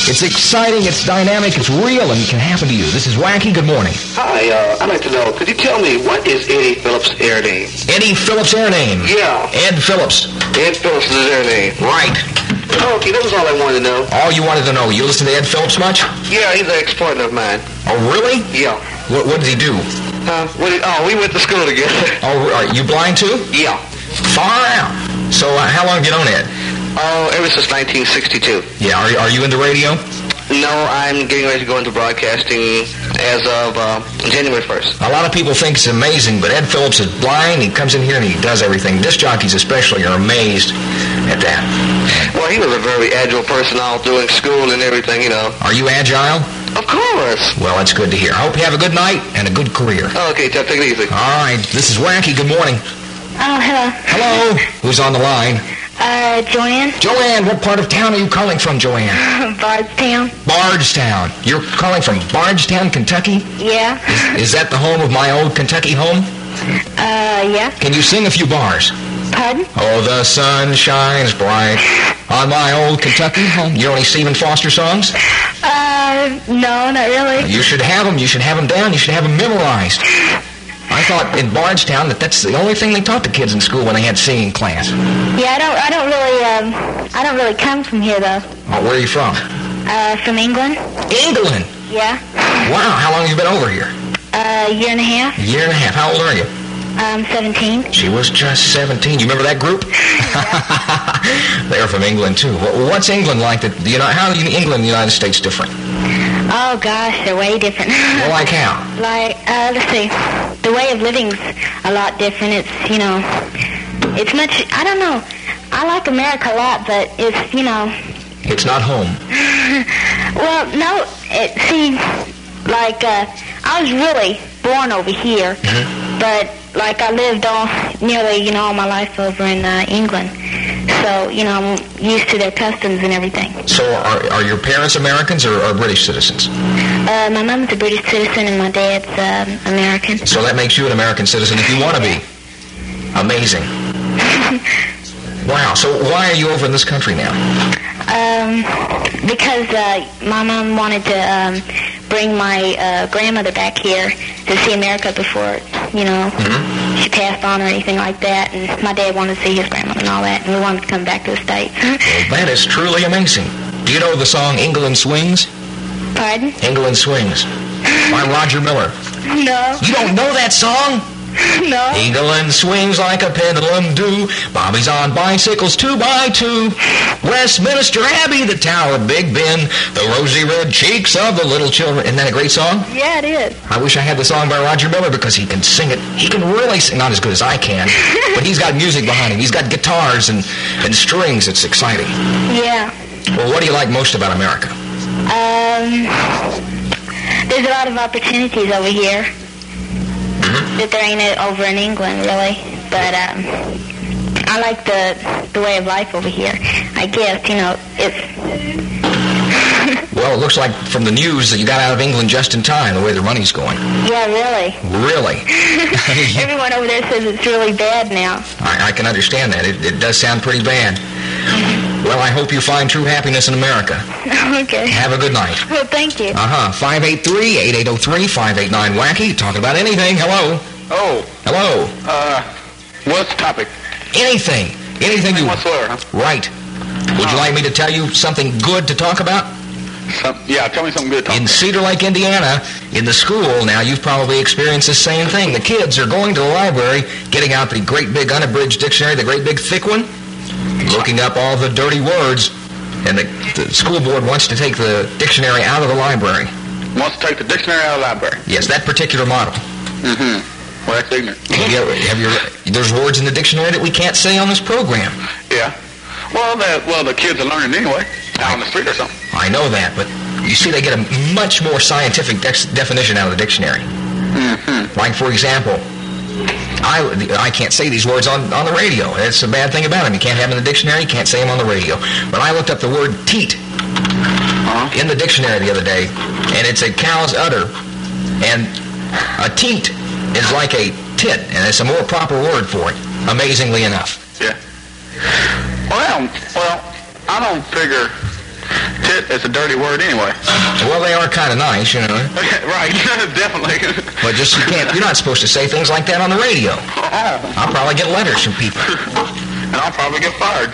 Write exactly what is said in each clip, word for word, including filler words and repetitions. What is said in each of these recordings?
It's exciting, it's dynamic, it's real, and it can happen to you. This is Wacky. Good morning. Hi, uh, I'd like to know, could you tell me, what is Eddie Phillips' air name? Eddie Phillips' air name? Yeah. Ed Phillips. Ed Phillips is his air name. Right. Okay, that was all I wanted to know. All you wanted to know. You listen to Ed Phillips much? Yeah, he's an ex-partner of mine. Oh, really? Yeah. What, what did he do? Uh, what did, oh, we went to school together. Oh, are you blind too? Yeah. Far out. So uh, how long have you known Ed? Oh, ever since nineteen sixty-two. Yeah, are, are you into radio? No, I'm getting ready to go into broadcasting as of uh, January first. A lot of people think it's amazing, but Ed Phillips is blind. He comes in here and he does everything. Disc jockeys especially are amazed at that. Well, he was a very agile person all doing school and everything, you know. Are you agile? Of course. Well, that's good to hear. I hope you have a good night and a good career. Okay, take it easy. All right, this is Wacky. Good morning. Oh, hello. Hello. Who's on the line? Uh, Joanne. Joanne, what part of town are you calling from, Joanne? Bardstown. Bardstown. You're calling from Bardstown, Kentucky? Yeah. Is, is that the home of my old Kentucky home? Uh, yeah. Can you sing a few bars? Pardon? Oh, the sun shines bright on my old Kentucky home. You know any Stephen Foster songs? Uh, no, not really. You should have them. You should have them down. You should have them memorized. I thought in Bardstown that that's the only thing they taught the kids in school when they had singing class. Yeah, I don't, I don't really, um, I don't really come from here though. Oh, where are you from? Uh, from England. England? Yeah. Wow, how long have you been over here? Uh, a year and a half. A year and a half. How old are you? Um, seventeen. She was just seventeen. You remember that group? They're from England too. What's England like? That you know, how are England and the United States different? Oh gosh, they're way different. Well, like how? Like, uh, let's see, the way of living's a lot different. It's, you know, it's much, I don't know, I like America a lot, but it's, you know. It's not home. Well, no, it, see, like, uh, I was really born over here, mm-hmm. but, like, I lived all, nearly, you know, all my life over in uh, England. So, you know, I'm used to their customs and everything. So are, are your parents Americans or, or British citizens? Uh, my mom's a British citizen and my dad's um, American. So that makes you an American citizen if you want to be. Amazing. Wow. So why are you over in this country now? Um, because uh, my mom wanted to um, bring my uh, grandmother back here to see America before, you know, mm-hmm. she passed on or anything like that. And my dad wanted to see his grandmother and all that, and we wanted to come back to the States. Well, that is truly amazing. Do you know the song England Swings? Pardon? England Swings by Roger Miller. No. You don't know that song? No. England swings like a pendulum do. Bobbies on bicycles two by two. Westminster Abbey, the Tower of Big Ben, the rosy red cheeks of the little children. Isn't that a great song? Yeah, it is. I wish I had the song by Roger Miller because he can sing it. He can really sing, not as good as I can, but he's got music behind him. He's got guitars and, and strings. It's exciting. Yeah. Well, what do you like most about America? Um, there's a lot of opportunities over here. That there ain't it over in England, really. But um, I like the the way of life over here. I guess, you know, it's... Well, it looks like from the news that you got out of England just in time, the way the money's going. Yeah, really. Really? Everyone over there says it's really bad now. I, I can understand that. It, it does sound pretty bad. Well, I hope you find true happiness in America. Okay. Have a good night. Well, thank you. Uh-huh. five eight three, eight eight zero three, five eight nine, Wacky. Talking about anything. Hello. Oh. Hello. Uh, what's the topic? Anything. Anything you... Whatsoever, huh? Right. Would you like me to tell you something good to talk about? Some, yeah, tell me something good to talk In about. Cedar Lake, Indiana, in the school, now you've probably experienced the same thing. The kids are going to the library, getting out the great big unabridged dictionary, the great big thick one, looking up all the dirty words, and the, the school board wants to take the dictionary out of the library. Wants to take the dictionary out of the library? Yes, that particular model. Mm-hmm. Well, that's ignorant. Have you, ever, have you, there's words in the dictionary that we can't say on this program. Yeah. Well, the, well, the kids are learning anyway, out on the street or something. I know that, but you see, they get a much more scientific dex- definition out of the dictionary. Mm-hmm. Like, for example, I, I can't say these words on, on the radio. That's a bad thing about them. You can't have them in the dictionary, you can't say them on the radio. But I looked up the word teat uh-huh. in the dictionary the other day, and it's a cow's udder. And a teat is like a tit, and it's a more proper word for it, amazingly enough. Yeah. Well, well, I don't figure Tit is a dirty word anyway. Well, they are kind of nice, you know. Right, definitely. But just you can't. You're not supposed to say things like that on the radio. I'll probably get letters from people. And I'll probably get fired.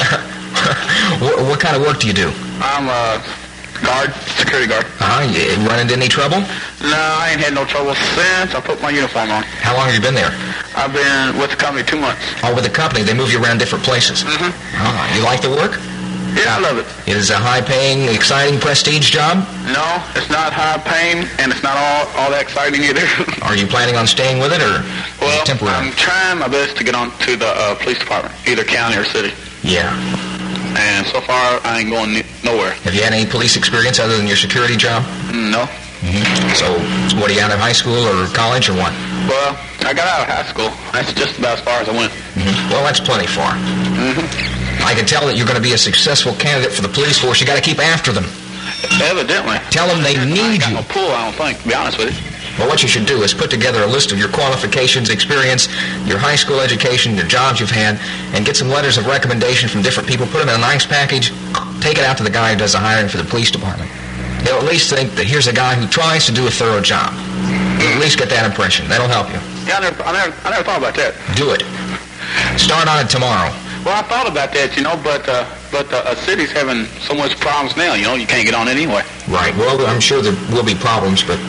what, what kind of work do you do? I'm a guard, security guard. Uh-huh. You run into any trouble? No, I ain't had no trouble since I put my uniform on. How long have you been there? I've been with the company two months. Oh, with the company. They move you around different places. Mm-hmm. Oh, you like the work? Yeah, I love it. It is a high-paying, exciting, prestige job? No, it's not high-paying, and it's not all, all that exciting either. Are you planning on staying with it, or well, is it temporary? I'm trying my best to get on to the uh, police department, either county or city. Yeah. And so far, I ain't going ni- nowhere. Have you had any police experience other than your security job? No. Mm-hmm. So, what, are you out of high school or college or what? Well, I got out of high school. That's just about as far as I went. Mm-hmm. Well, that's plenty far. Mm-hmm. I can tell that you're going to be a successful candidate for the police force. You got to keep after them. Evidently. Tell them they need I you. ain't got no pull, I don't think, to be honest with you. Well, what you should do is put together a list of your qualifications, experience, your high school education, the jobs you've had, and get some letters of recommendation from different people. Put them in a nice package. Take it out to the guy who does the hiring for the police department. They'll at least think that here's a guy who tries to do a thorough job. You'll at least get that impression. That'll help you. Yeah, I never, I never, I never thought about that. Do it. Start on it tomorrow. Well, I thought about that, you know, but uh, but uh, a city's having so much problems now, you know, you can't get on it anyway. Right. Well, I'm sure there will be problems, but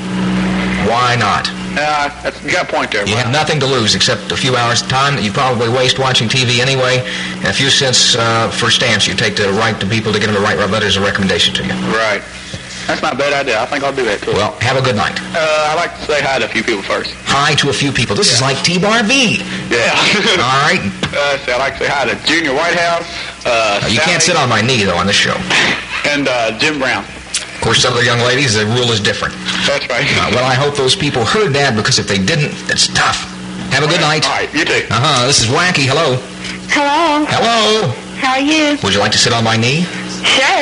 why not? Uh, that's, you got a point there. You have nothing to lose except a few hours of time that you probably waste watching T V anyway, and a few cents uh, for stamps you take to write to people to get them to write letters of recommendation to you. Right. That's not a bad idea. I think I'll do that, too. Well, have a good night. Uh, I'd like to say hi to a few people first. Hi to a few people. This is like T-Bar V. Yeah. All right. Uh, so I'd like to say hi to Junior Whitehouse. Uh, you Sally, can't sit on my knee, though, on this show. And uh, Jim Brown. Of course, some of the young ladies, the rule is different. That's right. Uh, well, I hope those people heard that, because if they didn't, it's tough. Have a good night. All right, you too. Uh-huh. This is Wacky. Hello. Hello. Hello. How are you? Would you like to sit on my knee? Sure.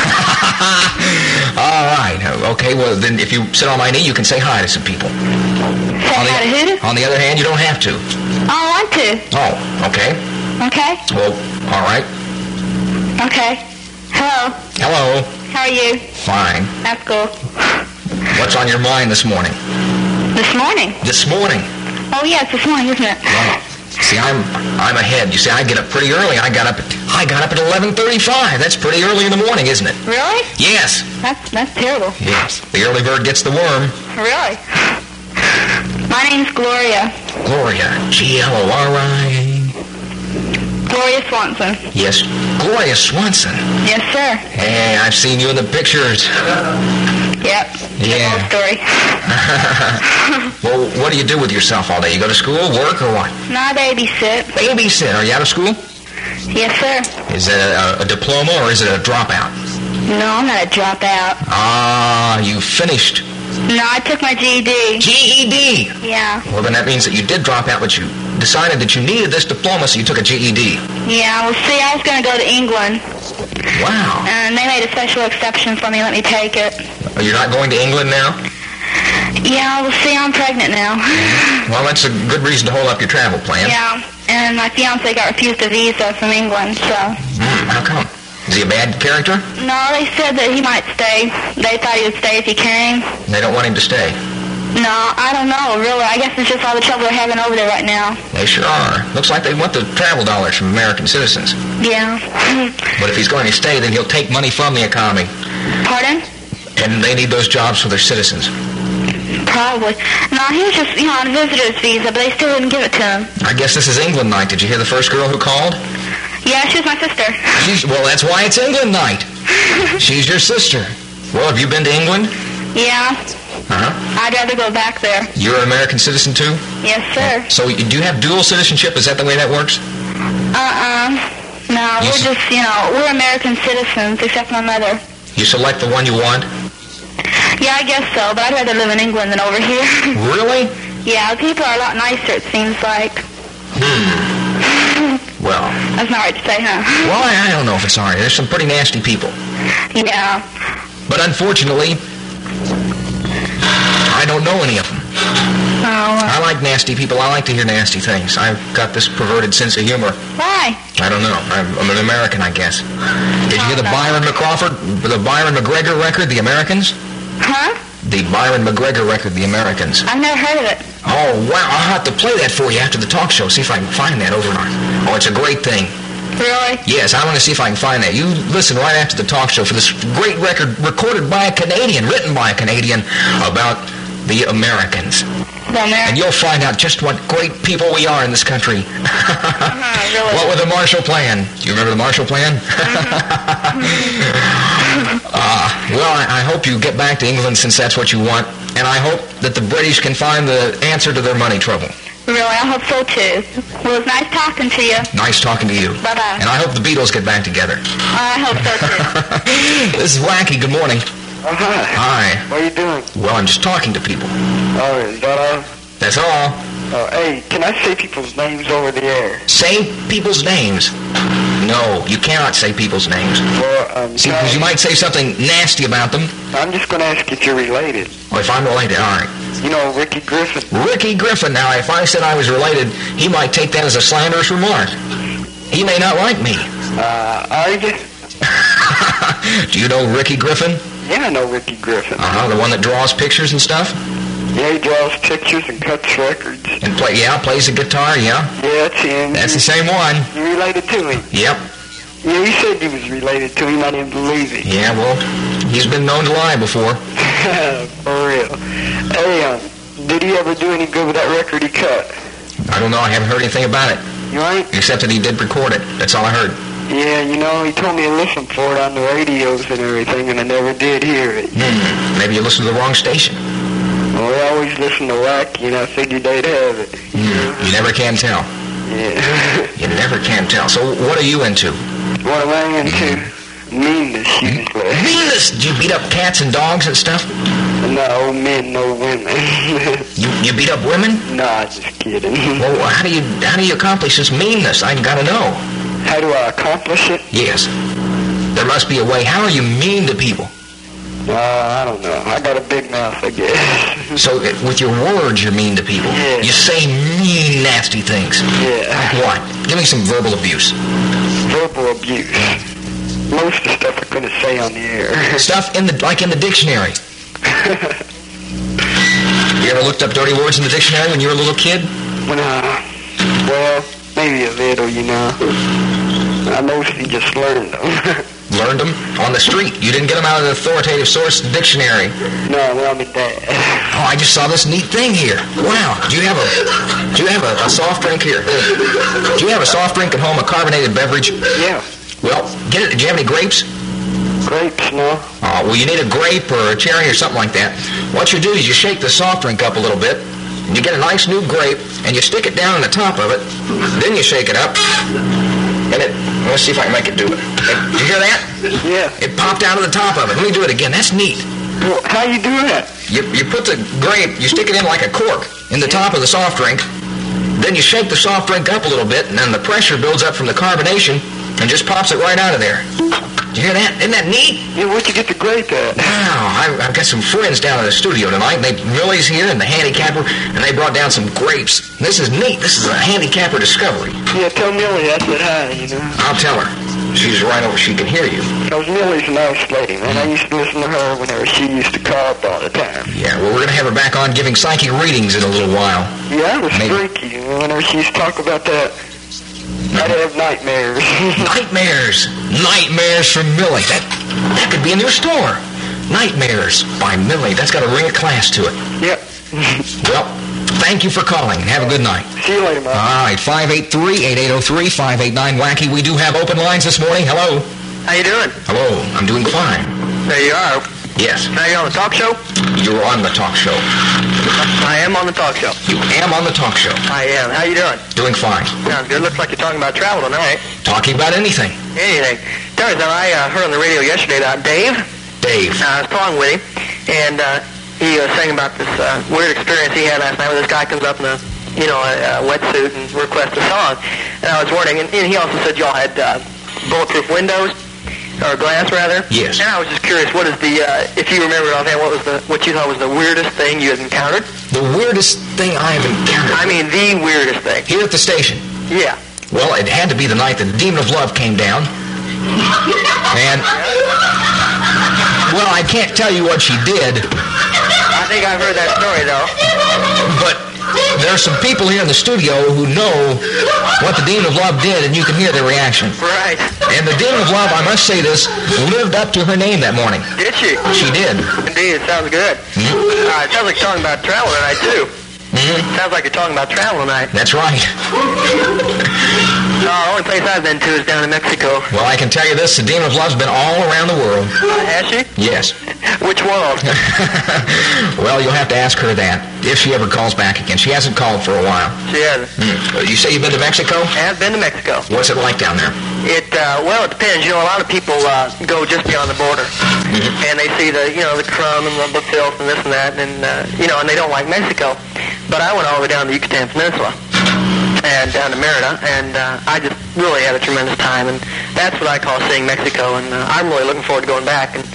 All right. Okay, well, then if you sit on my knee, you can say hi to some people. Say on the, hi to who? On the other hand, you don't have to. I want to. Oh, okay. Okay. Well, all right. Okay. Hello. Hello. How are you? Fine. That's cool. What's on your mind this morning? This morning? This morning. Oh, yeah, it's this morning, isn't it? Right. See, I'm I'm ahead. You see, I get up pretty early. I got up at, I got up at eleven thirty-five. That's pretty early in the morning, isn't it? Really? Yes. That's that's terrible. Yes. The early bird gets the worm. Really? My name's Gloria. Gloria. G L O R I. Gloria Swanson. Yes. Gloria Swanson. Yes, sir. Hey, I've seen you in the pictures. Yep. Yeah. Whole story. Well, what do you do with yourself all day? You go to school, work, or what? No, I babysit. Babysit. Are you out of school? Yes, sir. Is it a, a diploma or is it a dropout? No, I'm not a dropout. Ah, you finished. No, I took my G E D. G E D. Yeah. Well, then that means that you did drop out, but you decided that you needed this diploma, so you took a G E D. Yeah, well, see, I was going to go to England. Wow. And they made a special exception for me, let me take it. Oh, you're not going to England now? Yeah, well, see, I'm pregnant now. Well, that's a good reason to hold up your travel plan. Yeah, and my fiancé got refused a visa from England, so... Mm, how come? Is he a bad character? No, they said that he might stay. They thought he would stay if he came. They don't want him to stay. No, I don't know, really. I guess it's just all the trouble they're having over there right now. They sure are. Looks like they want the travel dollars from American citizens. Yeah. But if he's going to stay, then he'll take money from the economy. Pardon? And they need those jobs for their citizens. Probably. No, he was just, you know, on a visitor's visa, but they still didn't give it to him. I guess this is England night. Did you hear the first girl who called? Yeah, she was my sister. She's, well, that's why it's England night. She's your sister. Well, have you been to England? Yeah. Uh-huh. I'd rather go back there. You're an American citizen, too? Yes, sir. So do you have dual citizenship? Is that the way that works? Uh-uh. No, You we're s- just, you know, we're American citizens, except my mother. You select the one you want? Yeah, I guess so, but I'd rather live in England than over here. Really? Yeah, people are a lot nicer, it seems like. Hmm. Well, That's not right to say, huh? well, I, I don't know if it's all right. There's some pretty nasty people. Yeah. But unfortunately, I don't know any of them. Oh, uh, I like nasty people. I like to hear nasty things. I've got this perverted sense of humor. why? I don't know. I'm, I'm an American, I guess. Did you hear the Byron McCrawford, the Byron McGregor record, The Americans? Huh? The Byron McGregor record, The Americans. I've never heard of it. Oh, wow. I'll have to play that for you after the talk show. See if I can find that overnight. Oh, it's a great thing. Really? Yes, I want to see if I can find that. You listen right after the talk show for this great record recorded by a Canadian, written by a Canadian, about the Americans. The American. And you'll find out just what great people we are in this country. Uh-huh, really? What with the Marshall Plan? Do you remember the Marshall Plan? uh, well, I, I hope you get back to England since that's what you want. And I hope that the British can find the answer to their money trouble. Really, I hope so too. Well, it's nice talking to you. Nice talking to you. Bye-bye. And I hope the Beatles get back together. I hope so too. This is Wacky. Good morning. Oh, hi. Hi. What are you doing? Well, I'm just talking to people. Oh, is that all? That's all. Oh, hey, can I say people's names over the air? Say people's names. No, you cannot say people's names. Well, um, See, because you might say something nasty about them. I'm just going to ask if you're related. Or if I'm related, all right. You know Ricky Griffin? Ricky Griffin. Now, if I said I was related, he might take that as a slanderous remark. He may not like me. Uh, are you? Do you know Ricky Griffin? Yeah, I know Ricky Griffin. Uh-huh, the one that draws pictures and stuff? Yeah, he draws pictures and cuts records. And play, yeah, plays the guitar, yeah. Yeah, that's him. That's the same one. You related to him? Yep. Yeah, he said he was related to him. I didn't believe it. Yeah, well, he's been known to lie before. For real. Hey, um, did he ever do any good with that record he cut? I don't know. I haven't heard anything about it. You ain't? Except that he did record it. That's all I heard. Yeah, you know, he told me to listen for it on the radios and everything, and I never did hear it. Hmm. Maybe you listened to the wrong station. Well, we always listen to Wacky, and I figured they'd have it. Hmm. You never can tell. Yeah. You never can tell. So what are you into? What am I into? Meanness, usually. Meanness! Do you beat up cats and dogs and stuff? No, men, no women. You you beat up women? Nah, just kidding. Well, how do you how do you accomplish this meanness? I gotta know. How do I accomplish it? Yes. There must be a way. How are you mean to people? Uh, I don't know. I got a big mouth, I guess. So uh, with your words, you're mean to people. Yeah. You say mean, nasty things. Yeah. Like what? Give me some verbal abuse. Verbal abuse. Most of the stuff I couldn't say on the air. Stuff in the like in the dictionary. You ever looked up dirty words in the dictionary when you were a little kid? When I, well, maybe a little, you know. I mostly just learned them. Learned them on the street. You didn't get them out of the authoritative source dictionary. No, well, my dad. Oh, I just saw this neat thing here. Wow. Do you have a do you have a, a soft drink here? Do you have a soft drink at home, a carbonated beverage? Yeah. Well, get it. Do you have any grapes? Grapes, no. Oh, well, you need a grape or a cherry or something like that. What you do is you shake the soft drink up a little bit, and you get a nice new grape, and you stick it down on the top of it. Then you shake it up, and it... Let's see if I can make it do it. Did you hear that? Yeah. It popped out of the top of it. Let me do it again. That's neat. Well, how you do that? You, you put the grape, you stick it in like a cork in the top of the soft drink. Then you shake the soft drink up a little bit, and then the pressure builds up from the carbonation and just pops it right out of there. Did you hear that? Isn't that neat? Yeah, where'd you get the grape at? Wow, I've, I've got some friends down in the studio tonight. They Millie's here and the handicapper, and they brought down some grapes. This is neat. This is a handicapper discovery. Yeah, tell Millie I said hi, you know. I'll tell her. She's right over. She can hear you. Because Millie's a nice lady, man. I used to listen to her whenever she used to call all the time. Yeah, well, we're going to have her back on giving psychic readings in a little while. Yeah, that was Maybe. freaky. Whenever she used to talk about that, I'd have nightmares. Nightmares. Nightmares from Millie. That that could be in your store. Nightmares by Millie. That's got a ring of class to it. Yep. Well, thank you for calling, and have a good night. See you later, man. All right, five eight three, eight eight zero three, five eight nine, Wacky. We do have open lines this morning. Hello. How you doing? Hello. I'm doing fine. There you are. Yes. Now you on the talk show? You're on the talk show. I am on the talk show. You am on the talk show. I am. How you doing? Doing fine. Sounds good. Looks like you're talking about travel tonight. Talking about anything. Anything. Turns out I uh, heard on the radio yesterday that Dave, Dave. uh, I was talking with him, and uh, he was saying about this uh, weird experience he had last night where this guy comes up in a, you know, a, a wetsuit and requests a song. And I was wondering, and, and he also said y'all had uh, bulletproof windows. or glass rather. Yes. And I was just curious, what is the, uh, if you remember it offhand, what was the, what you thought was the weirdest thing you had encountered? The weirdest thing I have encountered? I mean, the weirdest thing. Here at the station? Yeah. Well, it had to be the night that the Demon of Love came down. And, well, I can't tell you what she did. I think I've heard that story, though. But there are some people here in the studio who know what the Demon of Love did, and you can hear their reaction. Right. And the Demon of Love, I must say this, lived up to her name that morning. Did she? She did. Indeed, it sounds good. Mm-hmm. Uh, it sounds like talking about travel tonight, too. Mm-hmm. Sounds like you're talking about travel tonight. That's right. No, the only place I've been to is down in Mexico. Well, I can tell you this, the Demon of Love's been all around the world. Uh, has she? Yes. Which world? Well, you'll have to ask her that, if she ever calls back again. She hasn't called for a while. She hasn't. Mm. You say you've been to Mexico? I have been to Mexico. What's it like down there? It, uh, well, it depends. You know, a lot of people uh, go just beyond the border. Mm-hmm. And they see the, you know, the crumb and the filth and this and that, and, uh, you know, and they don't like Mexico. But I went all the way down the Yucatan Peninsula and down to Merida, and uh, I just really had a tremendous time, and that's what I call seeing Mexico, and uh, I'm really looking forward to going back. And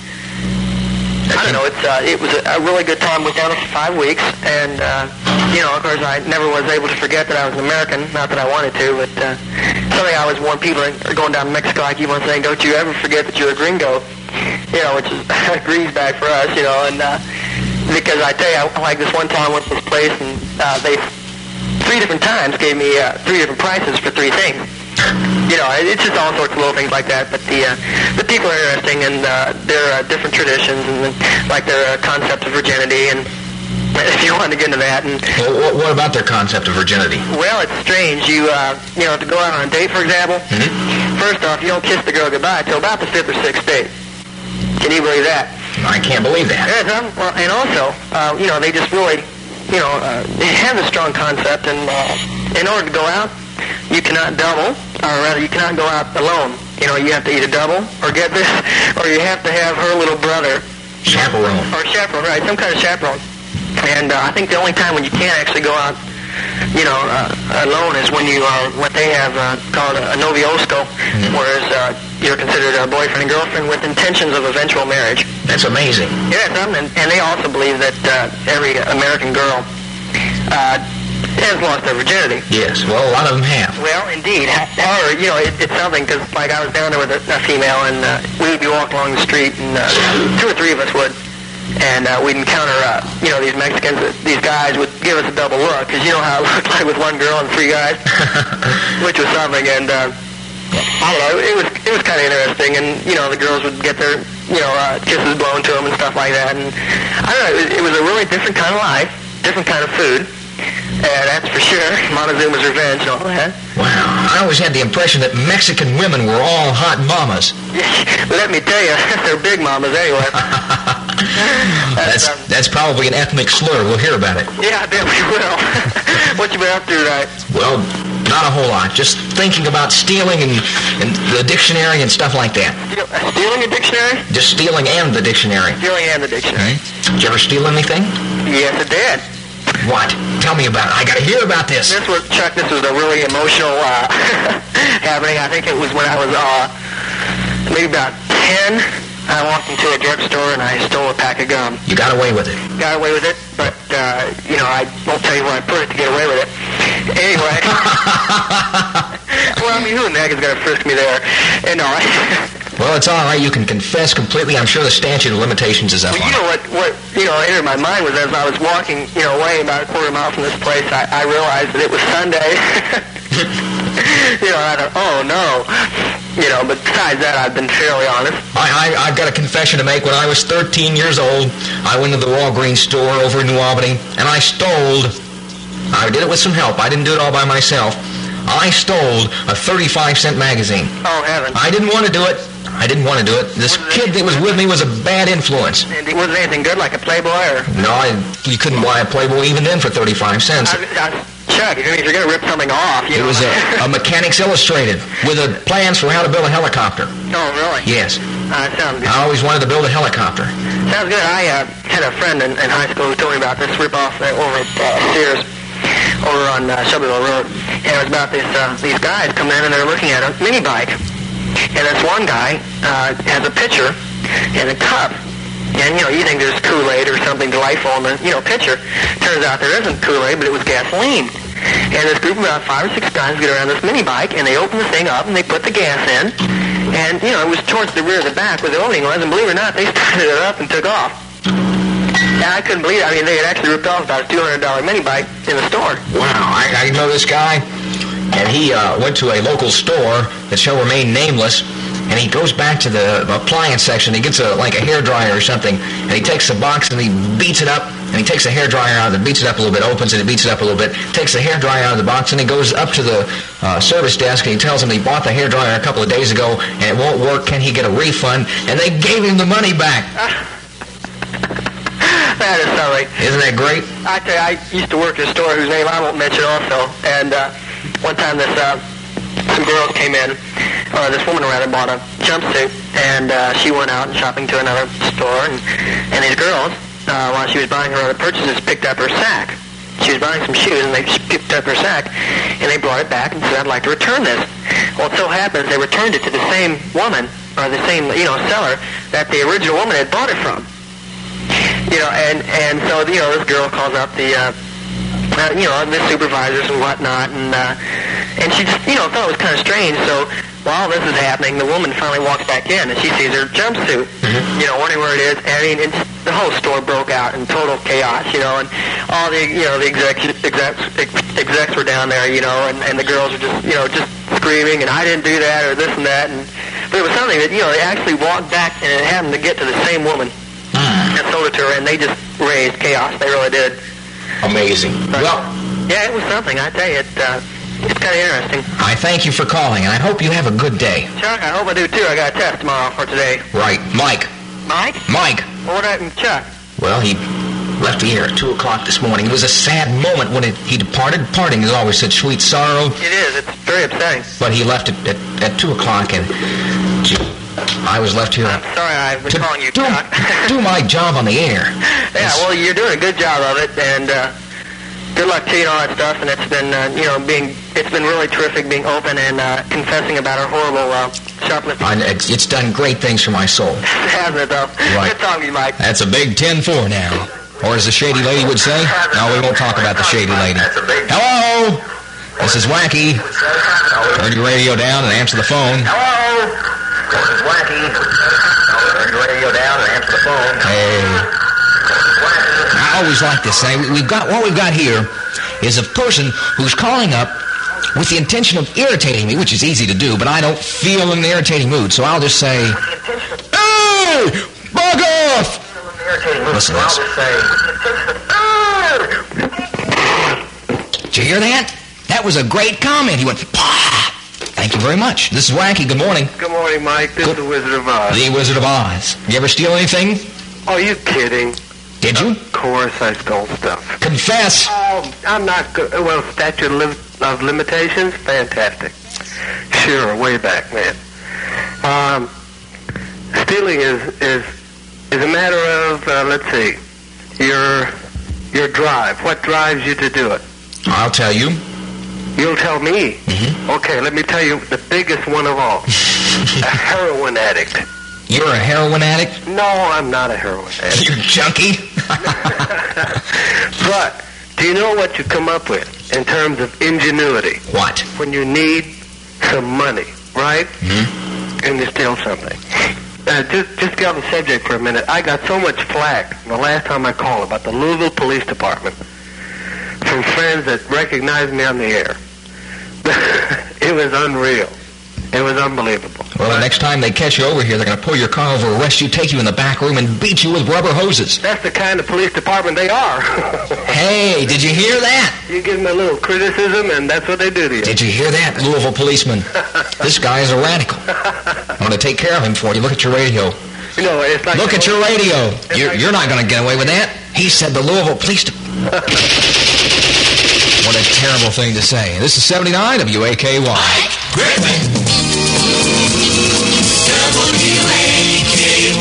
I don't know, it's uh, it was a really good time. We was down there for five weeks, and uh, you know, of course, I never was able to forget that I was an American. Not that I wanted to, but uh, something I always warn people that are going down to Mexico. I keep on saying, don't you ever forget that you're a gringo, you know, which is a greaseback for us, you know, and. Uh, Because I tell you, I, like this one time I went to this place, and uh, they three different times gave me uh, three different prices for three things. You know, it's just all sorts of little things like that. But the uh, the people are interesting, and uh, their uh, different traditions, and like their uh, concept of virginity, and if you want to get into that. And well, what about their concept of virginity? Well, it's strange. You uh, you know, to go out on a date, for example. Mm-hmm. First off, you don't kiss the girl goodbye until about the fifth or sixth date. Can you believe that? I can't believe that. Yeah, um, well, and also, uh, you know, they just really, you know, uh, they have a strong concept, and uh, in order to go out, you cannot double, or rather, you cannot go out alone. You know, you have to either double, or get this, or you have to have her little brother. Chaperone. Or chaperone, right, some kind of chaperone. And uh, I think the only time when you can't actually go out, you know, uh, alone is when you are what they have uh, called a, a noviosco, mm-hmm. whereas uh, you're considered a boyfriend and girlfriend with intentions of eventual marriage. That's amazing. Yeah, and, and they also believe that uh, every American girl uh, has lost their virginity. Yes, well, a lot of them have. Well, indeed. However, you know, it, it's something, because, like, I was down there with a, a female, and uh, we would be walking along the street, and uh, two or three of us would, and uh, we'd encounter, uh, you know, these Mexicans, these guys would give us a double look, because you know how it looked like with one girl and three guys, which was something, and uh, I don't know, it was it was kind of interesting, and, you know, the girls would get their, you know, uh, kisses blown to them and stuff like that, and I don't know, it, it was a really different kind of life, different kind of food, and that's for sure, Montezuma's Revenge and all that. Wow, I always had the impression that Mexican women were all hot mamas. Let me tell you, they're big mamas anyway. that's um, that's probably an ethnic slur. We'll hear about it. Yeah, I bet we will. What you been up to tonight? Well, not a whole lot. Just thinking about stealing and, and the dictionary and stuff like that. You know, stealing a dictionary? Just stealing and the dictionary. Stealing and the dictionary. Mm-hmm. Did you ever steal anything? Yes, I did. What? Tell me about it. I got to hear about this. This was, Chuck, this was a really emotional uh, happening. I think it was when I was uh, maybe about ten. I walked into a drugstore and I stole a pack of gum. You got away with it. Got away with it, but, uh, you know, I won't tell you where I put it to get away with it. Anyway. Well, I mean, who in the heck is going to frisk me there? And no, I... Well, it's all right. You can confess completely. I'm sure the statute of limitations is up well, on you know what, what, you know, entered my mind was as I was walking, you know, away about a quarter mile from this place, I, I realized that it was Sunday. You know, I thought, oh, no. You know, but besides that, I've been fairly honest. I, I, I've got a confession to make. When I was thirteen years old, I went to the Walgreens store over in New Albany, and I stole, I did it with some help. I didn't do it all by myself. I stole a thirty-five cent magazine. Oh, heaven. I didn't want to do it. I didn't want to do it. This was kid that was with me was a bad influence. And was it anything good, like a Playboy? Or? No, I, you couldn't buy a Playboy even then for thirty-five cents. I, I, Chuck, if you're going to rip something off, you it know. was a, a Mechanics Illustrated with a plans for how to build a helicopter. Oh, really? Yes. Uh, sounds good. I always wanted to build a helicopter. Sounds good. I uh, had a friend in, in high school who told me about this rip-off uh, over at uh, Sears, over on uh, Shelbyville Road. And it was about this, uh, these guys coming in and they're looking at a mini bike. And this one guy uh, has a pitcher and a cup. And, you know, you think there's Kool-Aid or something delightful in the, you know, pitcher. Turns out there isn't Kool-Aid, but it was gasoline. And this group of about five or six guys get around this mini bike, and they open the thing up, and they put the gas in. And, you know, it was towards the rear of the back where the opening was, and believe it or not, they started it up and took off. And I couldn't believe it. I mean, they had actually ripped off about a two hundred dollars mini bike in the store. Wow, I, I know this guy, and he uh, went to a local store that shall remain nameless, and he goes back to the appliance section. He gets a like a hairdryer or something, and he takes a box and he beats it up, and he takes a hairdryer out of it, beats it up a little bit, opens it, and beats it up a little bit, takes the hairdryer out of the box, and he goes up to the uh, service desk, and he tells him he bought the hairdryer a couple of days ago, and it won't work. Can he get a refund? And they gave him the money back. That is so right. Isn't that great? I tell you, I used to work at a store whose name I won't mention also, and uh, one time this uh, some girls came in, or this woman rather bought a jumpsuit, and uh, she went out and shopping to another store, and, and these girls, uh, while she was buying her other purchases, picked up her sack. She was buying some shoes, and they picked up her sack, and they brought it back and said, I'd like to return this. Well, it so happens they returned it to the same woman, or the same, you know, seller that the original woman had bought it from. You know, and, and so, you know, this girl calls up the, uh, uh, you know, the supervisors and whatnot, and, uh, and she just, you know, thought it was kind of strange, so while this is happening, the woman finally walks back in, and she sees her jumpsuit, mm-hmm. you know, wondering where it is. I mean, it's, the whole store broke out in total chaos, you know, and all the, you know, the execs, execs, execs were down there, you know, and, and the girls were just, you know, just screaming, and I didn't do that, or this and that, and, but it was something that, you know, they actually walked back, and it happened to get to the same woman and sold it to her, and they just raised chaos. They really did. Amazing. But, well, yeah, it was something. I tell you, it, uh, it's kind of interesting. I thank you for calling, and I hope you have a good day. Chuck, I hope I do too. I got a test tomorrow for today. Right. Mike. Mike? Mike. What happened to Chuck? Well, he left the air at two o'clock this morning. It was a sad moment when it, he departed. Parting is always such sweet sorrow. It is. It's very upsetting. But he left it at, at two o'clock, and gee, I was left here. I'm sorry I was to calling you do, Chuck. do my job on the air. Yeah, It's, well, you're doing a good job of it, and uh, good luck to you and all that stuff. And it's been, uh, you know, being, it's been really terrific being open and uh, confessing about our horrible uh, shoplifting. I, it's, it's done great things for my soul. Hasn't it, though? Right. Good talking to you, Mike. That's a big ten four now. Or as the Shady Lady would say, no, we won't talk about the Shady Lady. Hello! This is Wacky. Turn your radio down and answer the phone. Hello! This is Wacky. Turn your radio down and answer the phone. Hey. I always like this. We've got, what we've got here is a person who's calling up with the intention of irritating me, which is easy to do, but I don't feel in an irritating mood, so I'll just say, hey! Bug off! Listen to this. Did you hear that? That was a great comment. He went, Pah! Thank you very much. This is Wacky. Good morning. Good morning, Mike. This Good. is the Wizard of Oz. The Wizard of Oz. You ever steal anything? Oh, you kidding? Did you? Of course I stole stuff. Confess. Oh, I'm not good. Well, statute of, lim- of limitations? Fantastic. Sure, way back, man. Um, stealing is, is, is a matter of, uh, let's see, your, your drive. What drives you to do it? I'll tell you. You'll tell me? Mm-hmm. Okay, let me tell you the biggest one of all. A heroin addict. You're a heroin addict? No, I'm not a heroin addict. You're junkie? But do you know what you come up with in terms of ingenuity? What? When you need some money, right? Mm-hmm. And you steal something. Uh, just, just get on the subject for a minute. I got so much flack the last time I called about the Louisville Police Department from friends that recognized me on the air. It was unreal. It was unbelievable. Well, the next time they catch you over here, they're going to pull your car over, arrest you, take you in the back room, and beat you with rubber hoses. That's the kind of police department they are. Hey, did you hear that? You give them a little criticism, and that's what they do to you. Did you hear that, Louisville policeman? This guy is a radical. I'm going to take care of him for you. Look at your radio. You know, it's like... Look at your radio. You're, you're not going to get away with that. He said the Louisville Police Department. What a terrible thing to say. This is seventy-nine W A K Y. Mike Griffin. W A K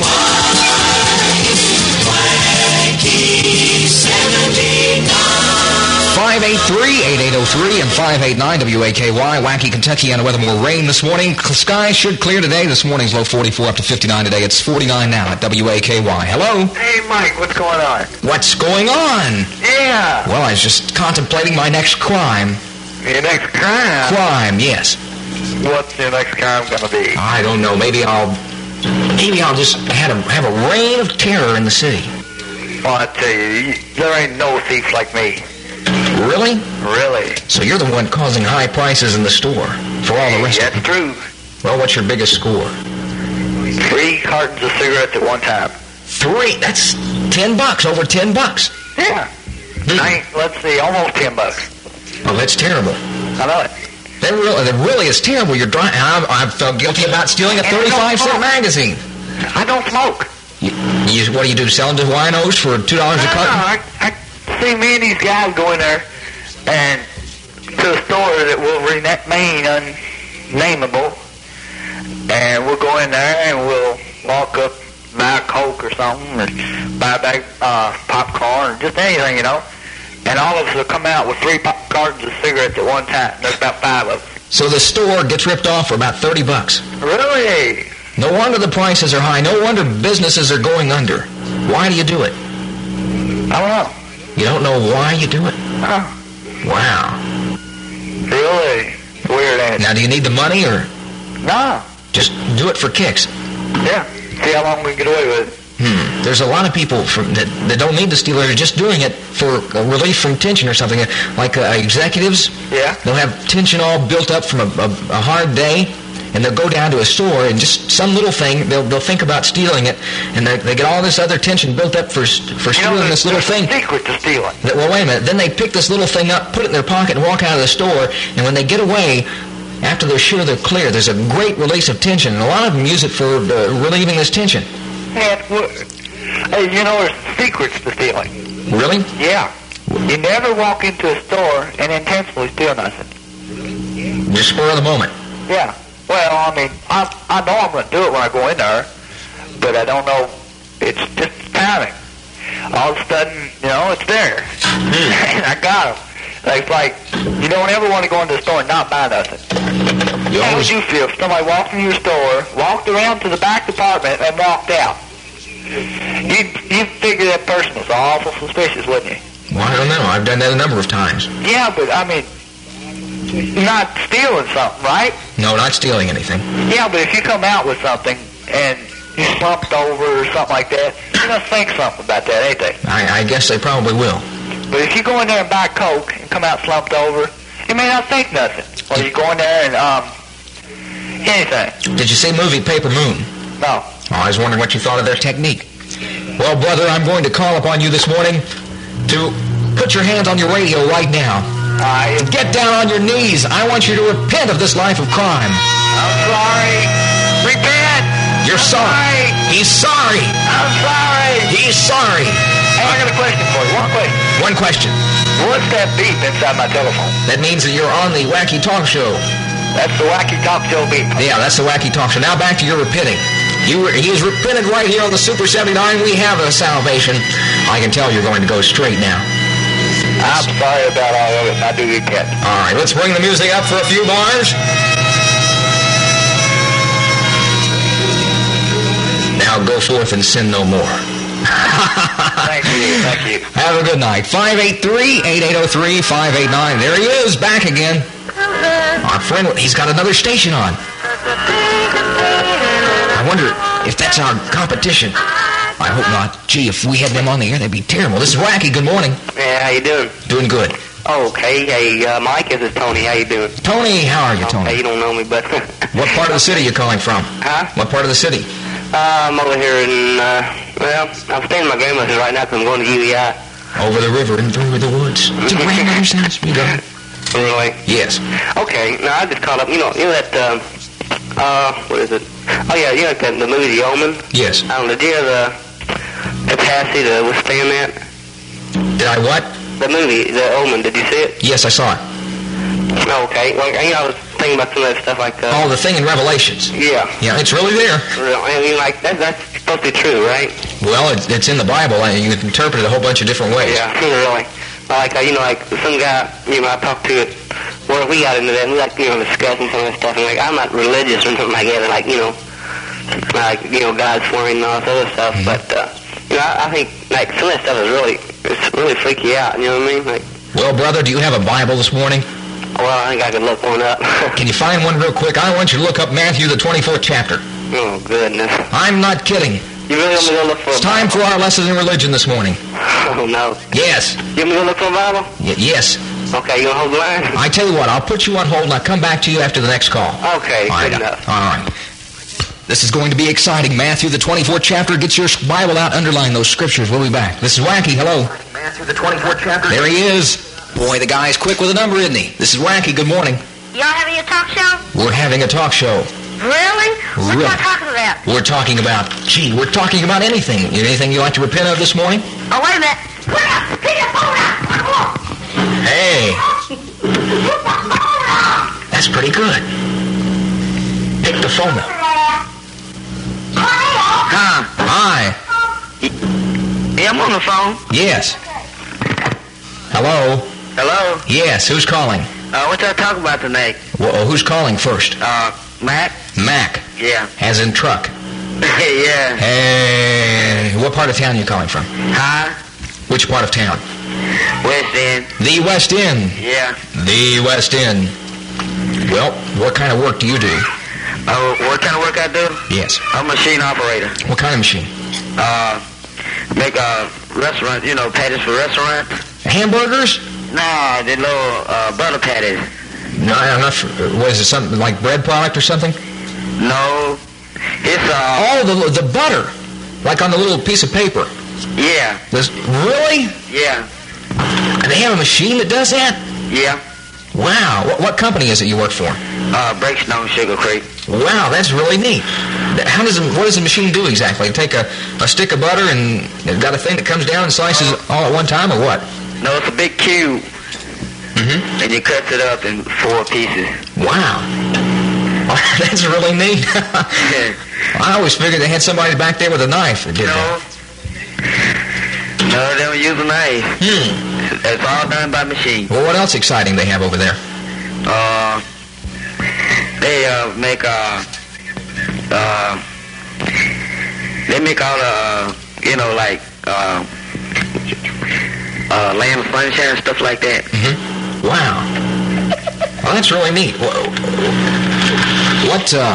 Y. Wacky seventy-nine. five five eight three, eight eight zero three and five eight nine W A K Y. Wacky, Kentucky, and weather more rain this morning. Skies should clear today. This morning's low forty-four up to fifty-nine today. It's forty-nine now at W A K Y. Hello? Hey, Mike, what's going on? What's going on? Yeah. Well, I was just contemplating my next crime. Your next crime? Crime, yes. What's your next crime going to be? I don't know. Maybe I'll... Maybe I'll just have a, have a reign of terror in the city. Well, I tell you, you, there ain't no thief like me. Really? Really? So you're the one causing high prices in the store for all the rest That's of them. true. Well, what's your biggest score? Three cartons of cigarettes at one time. Three. That's ten bucks. Over ten bucks. Yeah. Nine, let's see, almost ten bucks. Oh, that's terrible. I know it. That really, that really is terrible. You're dry. I've, I've felt guilty about stealing a And you don't thirty-five cent smoke. magazine. I don't smoke. You, you, what do you do? Sell them to winos for two dollars a No, carton? I, I see me and these guys go in there and to a store that will remain unnameable, and we'll go in there and we'll walk up, buy a Coke or something, or buy a bag uh, popcorn, or just anything, you know. And all of us will come out with three pop cartons of cigarettes at one time. There's about five of them. So the store gets ripped off for about thirty bucks. Really? No wonder the prices are high. No wonder businesses are going under. Why do you do it? I don't know. You don't know why you do it? Huh. Wow. Really? Weird, ain't it? Now, do you need the money or No. just do it for kicks? Yeah. See how long we can get away with it. Hmm. There's a lot of people from, that, that don't need to steal. They're just doing it for a relief from tension or something. Like uh, executives, Yeah. they'll have tension all built up from a, a, a hard day, and they'll go down to a store and just some little thing, they'll they'll think about stealing it, and they, they get all this other tension built up for for You know, stealing there's, this little there's thing. a secret to stealing. That, well, wait a minute. Then they pick this little thing up, put it in their pocket, and walk out of the store. And when they get away, after they're sure they're clear, there's a great release of tension. And a lot of them use it for uh, relieving this tension. Yeah, well, hey, you know, there's secrets to stealing. Really? Yeah. You never walk into a store and intentionally steal nothing. Just spur of the moment. Yeah. Well, I mean, I I know I'm going to do it when I go in there, but I don't know. It's just timing. All of a sudden, you know, it's there. And I got them. Like, it's like, you don't ever want to go into the store and not buy nothing. You How would always, you feel if somebody walked in your store, walked around to the back department, and walked out? You'd, you'd figure that person was awful suspicious, wouldn't you? well, I don't know. I've done that a number of times. Yeah, but, I mean, you're not stealing something, right? No, not stealing anything. Yeah, but if you come out with something and you slumped over or something like that, you're going to think something about that, ain't they? I, I guess they probably will. But if you go in there and buy Coke and come out slumped over, you may not think nothing. Or you go in there and, um, anything. Did you see movie Paper Moon? No. Oh, I was wondering what you thought of their technique. Well, brother, I'm going to call upon you this morning to put your hands on your radio right now. I, Get down on your knees. I want you to repent of this life of crime. I'm sorry. Repent. You're I'm sorry. He's sorry. I'm sorry. He's sorry. Hey, I got a question for you. One question. One question. What's that beep inside my telephone? That means that you're on the Wacky Talk Show. That's the Wacky Talk Show beep. Yeah, that's the Wacky Talk Show. Now back to your repenting. You were, he is repented right here on the Super seventy-nine. We have a salvation. I can tell you're going to go straight now. I'm sorry about all of it. I do repent. All right, let's bring the music up for a few bars. Now go forth and sin no more. Thank you. Thank you. Have a good night. five eight three, eight eight zero three, five eight nine. There he is, back again. Our friend, he's got another station on. I wonder if that's our competition. I hope not. Gee, if we had them on the air, that'd be terrible. This is Wacky. Good morning. Yeah, how you doing? Doing good. Okay, hey, uh, Mike, this is Tony. How you doing? Tony, how are you, Okay, Tony? you don't know me, but... What part of the city are you calling from? Huh? What part of the city? Uh, I'm over here in, uh, well, I'm staying at my grandmother's right now because I'm going to U E I. Over the river and through the woods. To grandmother's house. We go. Really? Yes. Okay, now I just caught up, you know, you know that, um, uh, what is it? Oh, yeah, you know that, the movie The Omen? Yes. I don't know, did you have the capacity to withstand that? Did I what? The movie, The Omen, did you see it? Yes, I saw it. Okay, well, you know, I was thinking about some of that stuff like, uh, Oh, the thing in Revelations. yeah. Yeah, it's really there. Real- I mean, like, that, that's supposed to be true, right? Well, it, it's in the Bible, and you can interpret it a whole bunch of different ways. Yeah, really. Like, uh, you know, like some guy, you know, I talked to it, where we got into that, and we like, you know, discussing some of that stuff, and like, I'm not religious or anything like that, like, you know, like, you know, God's swearing and all this other stuff, but, uh, you know, I, I think, like, some of that stuff is really, it's really freaky out, you know what I mean? Like, well, brother, do you have a Bible this morning? well, I think I could look one up. Can you find one real quick? I want you to look up Matthew, the twenty-fourth chapter. Oh, goodness. I'm not kidding. You really want me to go look for It's a time Bible? for our lesson in religion this morning. Oh, no. Yes. You want me to go look for a Bible? Y- yes. Okay, you want to hold the line? I tell you what, I'll put you on hold and I'll come back to you after the next call. Okay, All right, good enough. All right. This is going to be exciting. Matthew, the twenty-fourth chapter. Get your Bible out. Underline those scriptures. We'll be back. This is Wacky. Hello. Matthew, the twenty-fourth chapter. There he is. Boy, the guy's quick with a number, isn't he? This is Wacky. Good morning. Y'all having a talk show? We're having a talk show. Really? What Really? y'all talking about? We're talking about, gee, we're talking about anything. Anything you'd like to repent of this morning? Oh, wait a minute. Put it up. Pick your phone up. Come on. Hey, Put the phone up. that's pretty good. Pick the phone up. Huh? Hi. Yeah, I'm on the phone. Yes. Hello. Hello? Yes, who's calling? Uh, what y'all talking about tonight? Well, who's calling first? Uh, Matt? Mac, Yeah. as in truck. yeah. Hey, what part of town are you calling from? Huh? Which part of town? West End? The West End. Yeah. The West End. Well, what kind of work do you do? Oh, what kind of work I do? Yes. I'm a machine operator. What kind of machine? Uh, make a restaurant, you know, patties for restaurants. Hamburgers? No, the little uh, butter patties. No, I'm not sure. What is it, something like bread product or something? No. It's, uh, Oh, the the butter. Like on the little piece of paper. yeah. This, really? Yeah. And they have a machine that does that? Yeah. Wow. What, what company is it you work for? Uh, Breakstone Sugar Creek. Wow, that's really neat. How does the, what does the machine do exactly? Take a, a stick of butter and it's got a thing that comes down and slices it all at one time, or what? No, it's a big cube. Mm-hmm. And you cut it up in four pieces. Wow. That's really neat. I always figured they had somebody back there with a knife that did No. that. No, they don't use a knife. Hmm. It's all done by machine. Well, what else exciting they have over there? Uh, they uh, make uh, uh, they make all the uh, you know like uh, uh, Lamb Sunshine and stuff like that. Mm-hmm. Wow. Well, that's really neat. Wha- What uh,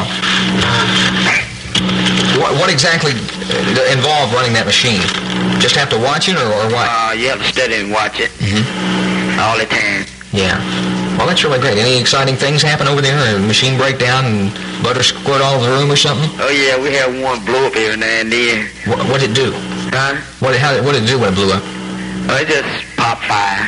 what, what exactly uh, involved running that machine? Just have to watch it, or, or what? Uh, you have to study and watch it Mm-hmm. all the time. Yeah. Well, that's really great. Any exciting things happen over there? A machine breakdown and butter squirt all over the room or something? Oh yeah, we have one blow up here now and then. What, what did it do? Huh? What did, how, what did it do when it blew up? Oh, it just pop fire.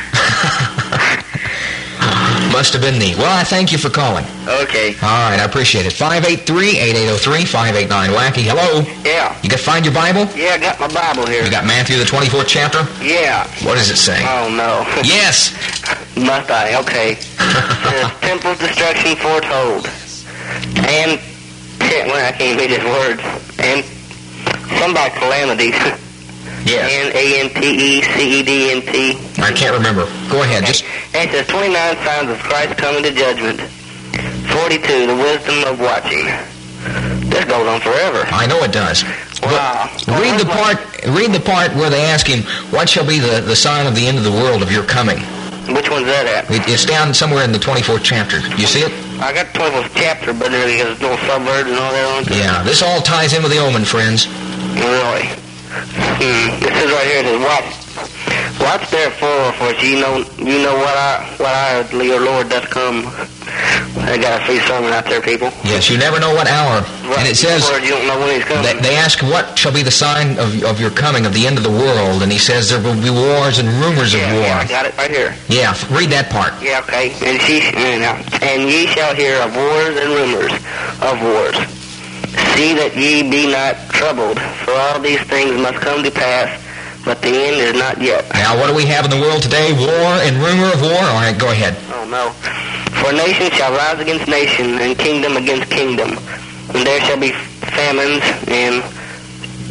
Must have been neat. Well, I thank you for calling. Okay. All right, I appreciate it. five eight three, eight eight zero three, five eight nine, Wacky. Hello. Yeah. You got find your Bible? Yeah, I got my Bible here. You got Matthew, the twenty-fourth chapter? Yeah. What does it say? Oh no. Yes. Must I? Okay. Says temple's destruction foretold. And, well, I can't read his words. And some about calamities. Yes. N A N T E C E D N T. I can't remember. Go ahead. Just And it says twenty-nine signs of Christ coming to judgment. forty-two, the wisdom of watching. This goes on forever. I know it does. Wow. But read the part. Read the part where they ask him, "What shall be the, the sign of the end of the world of your coming?" Which one's that at? It, it's down somewhere in the twenty-fourth chapter. You see it? I got the twenty-fourth chapter, but there's no suburbs and all that on it. Yeah. This all ties in with the omen, friends. Really? Hmm. This is right here. It says, watch, watch therefore, for you know, you know what I, what I, your Lord doth come. I got a free sermon out there, people. Yes. You never know what hour. Right. And it says Lord, you don't know when he's coming. they, they ask, "What shall be the sign of of your coming, of the end of the world?" And he says, "There will be wars and rumors of yeah, war." yeah, I got it right here. Yeah. f- Read that part. Yeah, okay. And she, and ye shall hear of wars and rumors of wars. See that ye be not troubled, for all these things must come to pass, but the end is not yet. Now, what do we have in the world today? War and rumor of war? All right, go ahead. Oh, no. For nation shall rise against nation, and kingdom against kingdom. And there shall be famines and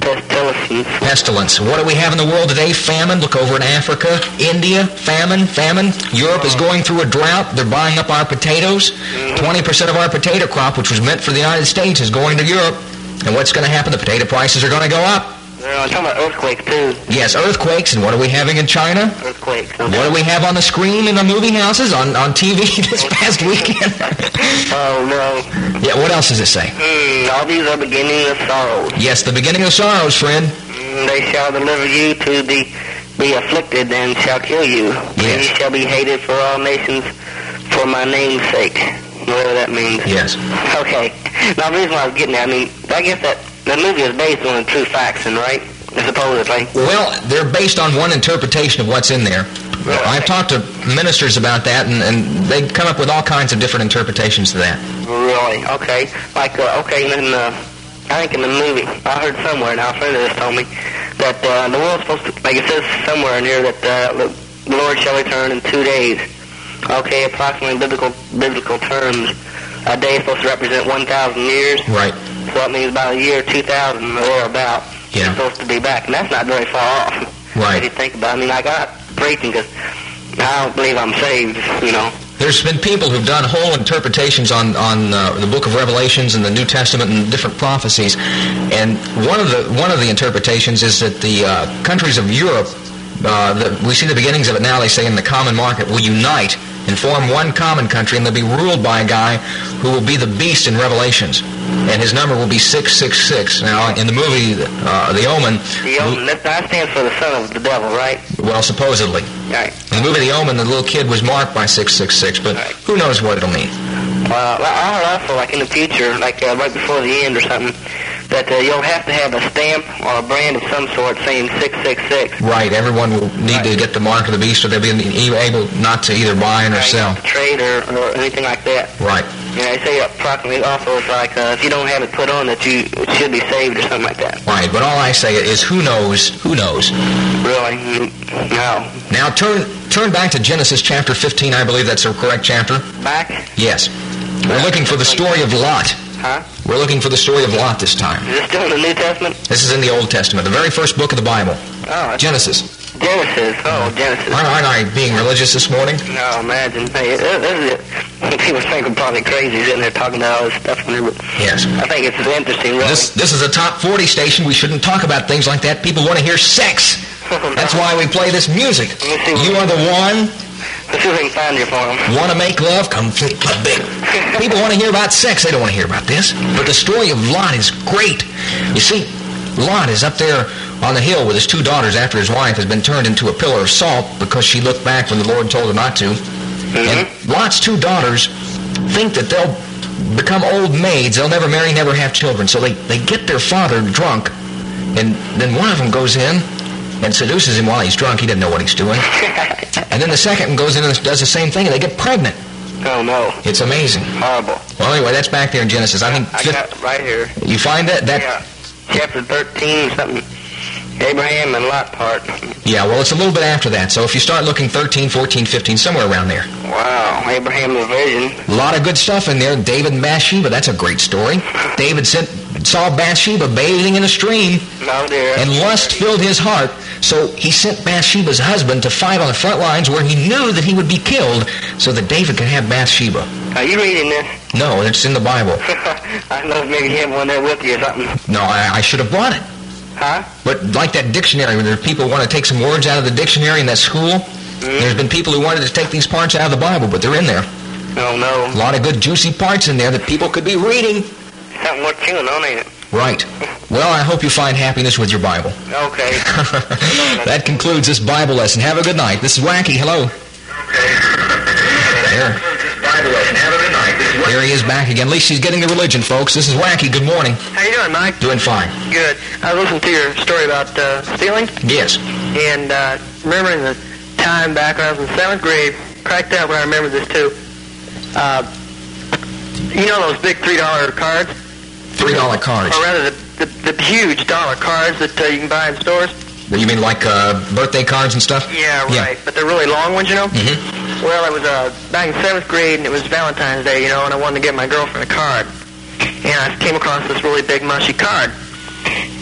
pestilence. Pestilence. What do we have in the world today? Famine. Look over in Africa, India. Famine, famine. Europe is going through a drought. They're buying up our potatoes. twenty percent of our potato crop, which was meant for the United States, is going to Europe. And what's going to happen? The potato prices are going to go up. Yeah, I'm talking about earthquakes, too. Yes, earthquakes. And what are we having in China? Earthquakes. Okay. What do we have on the screen in the movie houses, on, on T V this past weekend? Oh, no. Yeah, what else does it say? Mm, all these are beginning of sorrows. Yes, the beginning of sorrows, friend. Mm, they shall deliver you to the be afflicted and shall kill you. Yes. And you shall be hated for all nations for my name's sake. Whatever that means. Yes. Okay. Now, the reason why I was getting at, I mean, I guess that the movie is based on true facts, and right? Supposedly. Well, they're based on one interpretation of what's in there. Really? I've talked to ministers about that, and, and they come up with all kinds of different interpretations to that. Really? Okay. Like, uh, okay, in the, I think in the movie, I heard somewhere, now a friend of this told me, that uh, the world's supposed to, like it says somewhere in here, that uh, the Lord shall return in two days. Okay, approximately biblical biblical terms, a day is supposed to represent one thousand years. Right. So that means about a year two thousand or thereabout. Yeah. It's supposed to be back, and that's not very far off. Right. If you think about it. I mean, like, I'm preaching because I don't believe I'm saved, you know. There's been people who've done whole interpretations on on uh, the Book of Revelations and the New Testament and different prophecies, and one of the one of the interpretations is that the uh, countries of Europe, uh, the, we see the beginnings of it now. They say in the common market will unite and form one common country, and they'll be ruled by a guy who will be the beast in Revelations, and his number will be six six six. Now, in the movie uh, The Omen, The Omen, that, that stands for the son of the devil, right? well, supposedly. Right. In the movie The Omen, the little kid was marked by six six six, but Right. who knows what it'll mean. Uh, I heard also, like in the future, like uh, right before the end or something, that uh, you'll have to have a stamp or a brand of some sort saying six six six. Right, everyone will need to get the mark of the beast, or they'll be able not to either buy or Right, sell. trade or, or anything like that. Right. Yeah, they say approximately also it's like uh, if you don't have it put on that you should be saved or something like that. Right, but all I say is who knows, who knows. Really? Mm, No. Now turn turn back to Genesis chapter fifteen, I believe that's the correct chapter. Back? Yes. We're looking for the story of Lot. Huh? We're looking for the story of Lot this time. Is this still in the New Testament? This is in the Old Testament, the very first book of the Bible. Oh, that's Genesis. Genesis. Oh, Genesis. Aren't, aren't I being religious this morning? No, imagine. Hey, this is it. People think I'm probably crazy sitting there talking about all this stuff. in there, But Yes. I think it's interesting, really. This this is a top forty station. We shouldn't talk about things like that. People want to hear sex. That's why we play this music. Let me see what- You are the one. Let's see if we can find you for them. Want to make love? Come flip club big. People want to hear about sex. They don't want to hear about this. But the story of Lot is great. You see, Lot is up there on the hill with his two daughters after his wife has been turned into a pillar of salt because she looked back when the Lord told her not to. And Lot's two daughters think that they'll become old maids. They'll never marry, never have children. So they, they get their father drunk, and then one of them goes in and seduces him while he's drunk. He doesn't know what he's doing. And then the second one goes in and does the same thing, and they get pregnant. Oh, no. It's amazing. Horrible. Well, anyway, that's back there in Genesis. I think I got it right here. you find that that Yeah. Chapter thirteen, something. Abraham and Lot part. yeah. Well, it's a little bit after that. So if you start looking thirteen, fourteen, fifteen, somewhere around there, Wow. Abraham the virgin. a lot of good stuff in there. David and Bathsheba. That's a great story. David sent, saw Bathsheba bathing in a stream, No, dear. and lust filled his heart. So he sent Bathsheba's husband to fight on the front lines where he knew that he would be killed, so that David could have Bathsheba. Are you reading this? No, it's in the Bible. I know maybe you have one there with you or something. No, I, I should have brought it. Huh? But like that dictionary, where there are people who want to take some words out of the dictionary in that school, there's been people who wanted to take these parts out of the Bible, but they're in there. Oh, no. A lot of good juicy parts in there that people could be reading. Something worth chewing on, ain't it? Right. Well, I hope you find happiness with your Bible. Okay. That concludes this Bible lesson. Have a good night. This is Wacky. Hello. There. There he is back again. At least he's getting the religion, folks. This is Wacky. Good morning. How you doing, Mike? Doing fine. Good. I listened to your story about uh, stealing, Yes. and uh, remembering the time back when I was in seventh grade, cracked out when I remember this too. Uh, you know those big three dollar cards? Three dollar cards. Or rather, the, the, the huge dollar cards that uh, you can buy in stores? You mean like uh, birthday cards and stuff? Yeah, right. But they're really long ones, you know? Mm-hmm. Well, I was uh, back in seventh grade, and it was Valentine's Day, you know, and I wanted to get my girlfriend a card. And I came across this really big mushy card.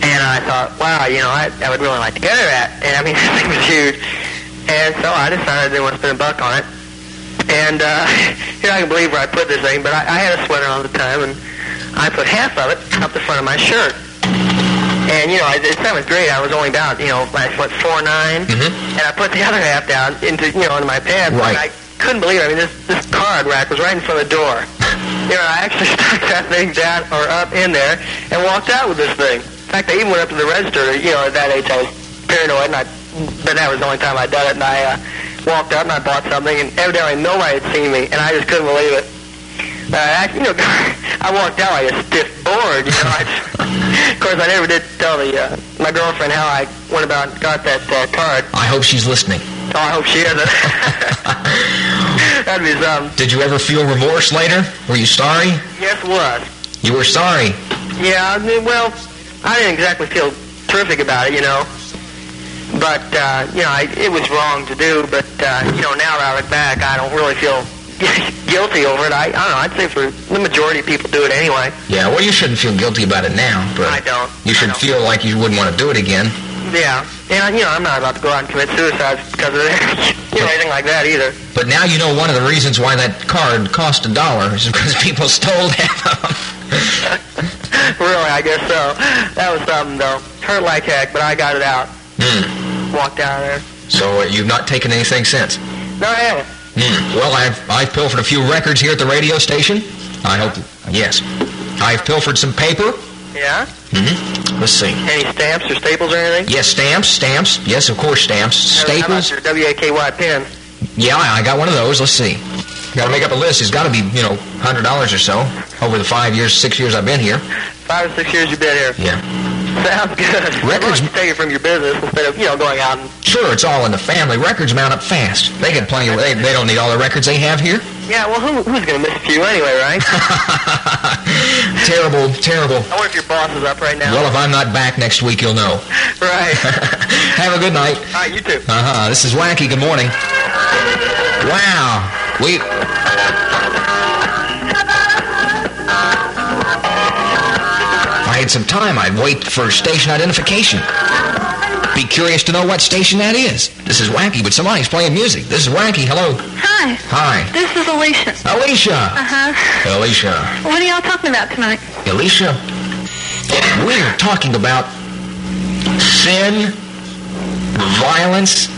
And I thought, wow, you know, I, I would really like to go to that. And I mean, this thing was huge. And so I decided I didn't want to spend a buck on it. And uh, you're not going to believe where I put this thing, but I, I had a sweater on at the time, and I put half of it up the front of my shirt. And, you know, at the seventh grade, I was only about, you know, like, what, four nine? Mm-hmm. And I put the other half down into, you know, into my pants. Right. And I couldn't believe it. I mean, this, this card rack was right in front of the door. You know, I actually stuck that thing down or up in there and walked out with this thing. In fact, I even went up to the register. You know, at that age, I was paranoid, and I, but that was the only time I'd done it. And I uh, walked up and I bought something, and evidently nobody had seen me, and I just couldn't believe it. Uh, I, you know, I walked out like a stiff board. You know, I, of course, I never did tell the uh, my girlfriend how I went about and got that uh, card. I hope she's listening. Oh, I hope she isn't. That'd be something. Did you ever feel remorse later? Were you sorry? Yes, it was. You were sorry. Yeah, I mean, well, I didn't exactly feel terrific about it, you know. But, uh, you know, I, it was wrong to do. But, uh, you know, now that I look back, I don't really feel guilty over it. I, I don't know. I'd say for the majority of people do it anyway. Yeah, well, you shouldn't feel guilty about it now. But I don't. You should I don't. feel like you wouldn't want to do it again. Yeah. And, you know, I'm not about to go out and commit suicide because of it, you know, anything like that either. But now you know one of the reasons why that card cost a dollar is because people stole half of them. Really, I guess so. That was something, though. Hurt like heck, but I got it out. Mm. Walked out of there. So uh, you've not taken anything since? No, I haven't. Mm. Well, I've, I've pilfered a few records here at the radio station. I hope, yes. I've pilfered some paper. Yeah? Mm-hmm. Let's see. Any stamps or staples or anything? Yes, stamps, stamps. Yes, of course, stamps. How about Staples. your W A K Y pen? Yeah, I I got one of those. Let's see. Got to make up a list. It's got to be, you know, one hundred dollars or so over the five years, six years I've been here. Five or six years you've been here. Yeah. Sounds good. Records- You take it from your business instead of, you know, going out and... Sure, it's all in the family. Records mount up fast. They get plenty of... They, they don't need all the records they have here. Yeah, well, who, who's going to miss a few anyway, right? Terrible, terrible. I wonder if your boss is up right now. Well, if I'm not back next week, you'll know. Right. Have a good night. All right, you too. Uh-huh. This is Wacky. Good morning. Wow. We... If I had some time, I'd wait for station identification. Be curious to know what station that is. This is Wacky, but somebody's playing music. This is Wacky. Hello. Hi. Hi. This is Alicia. Alicia. Uh-huh. Alicia. What are y'all talking about tonight? Alicia, we're talking about sin, violence,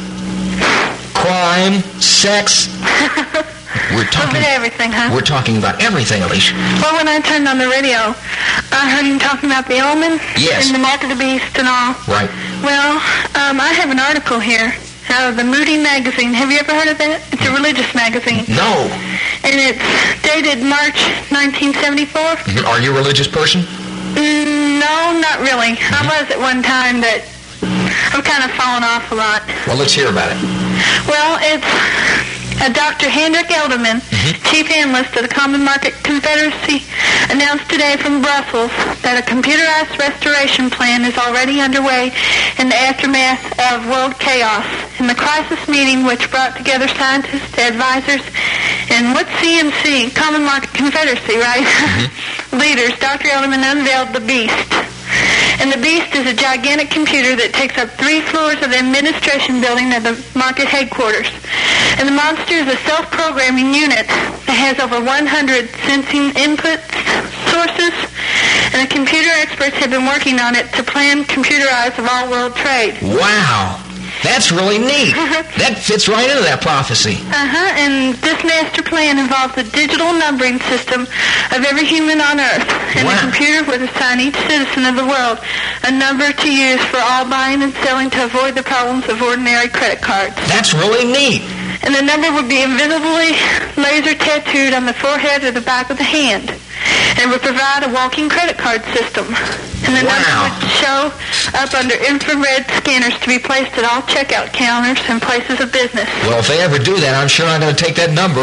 crime, sex. We're A talking bit of everything, huh? We're talking about everything, Alicia. Well, when I turned on the radio, I heard him talking about the omen Yes. and the mark of the beast and all. Right. Well, um, I have an article here out of the Moody magazine. Have you ever heard of that? It's a religious magazine. No. And it's dated March nineteen seventy-four. Are you a religious person? Mm, no, not really. I was at one time, but I'm kind of fallen off a lot. Well, let's hear about it. Well, it's uh, Doctor Hendrik Elderman, chief analyst of the Common Market Confederacy, announced today from Brussels that a computerized restoration plan is already underway in the aftermath of world chaos. In the crisis meeting, which brought together scientists, advisors, and what C M C, Common Market Confederacy, right? Leaders, Doctor Elderman unveiled the Beast. And the Beast is a gigantic computer that takes up three floors of the administration building of the market headquarters. And the monster is a self-programming unit that has over one hundred sensing input sources, and the computer experts have been working on it to plan computerized of all world trade. Wow. That's really neat. That fits right into that prophecy. Uh-huh, and this master plan involves a digital numbering system of every human on Earth, and Wow. the computer would assign each citizen of the world a number to use for all buying and selling to avoid the problems of ordinary credit cards. That's really neat. And the number would be invisibly laser tattooed on the forehead or the back of the hand. And it would provide a walking credit card system. And the Wow. number would show up under infrared scanners to be placed at all checkout counters and places of business. Well, if they ever do that, I'm sure I'm going to take that number.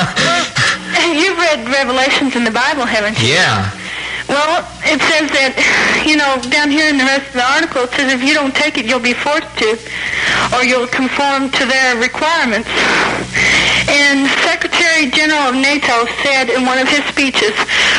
You've read Revelations in the Bible, haven't you? Yeah. Well, it says that, you know, down here in the rest of the article, it says if you don't take it, you'll be forced to, or you'll conform to their requirements. And Secretary General of NATO said in one of his speeches,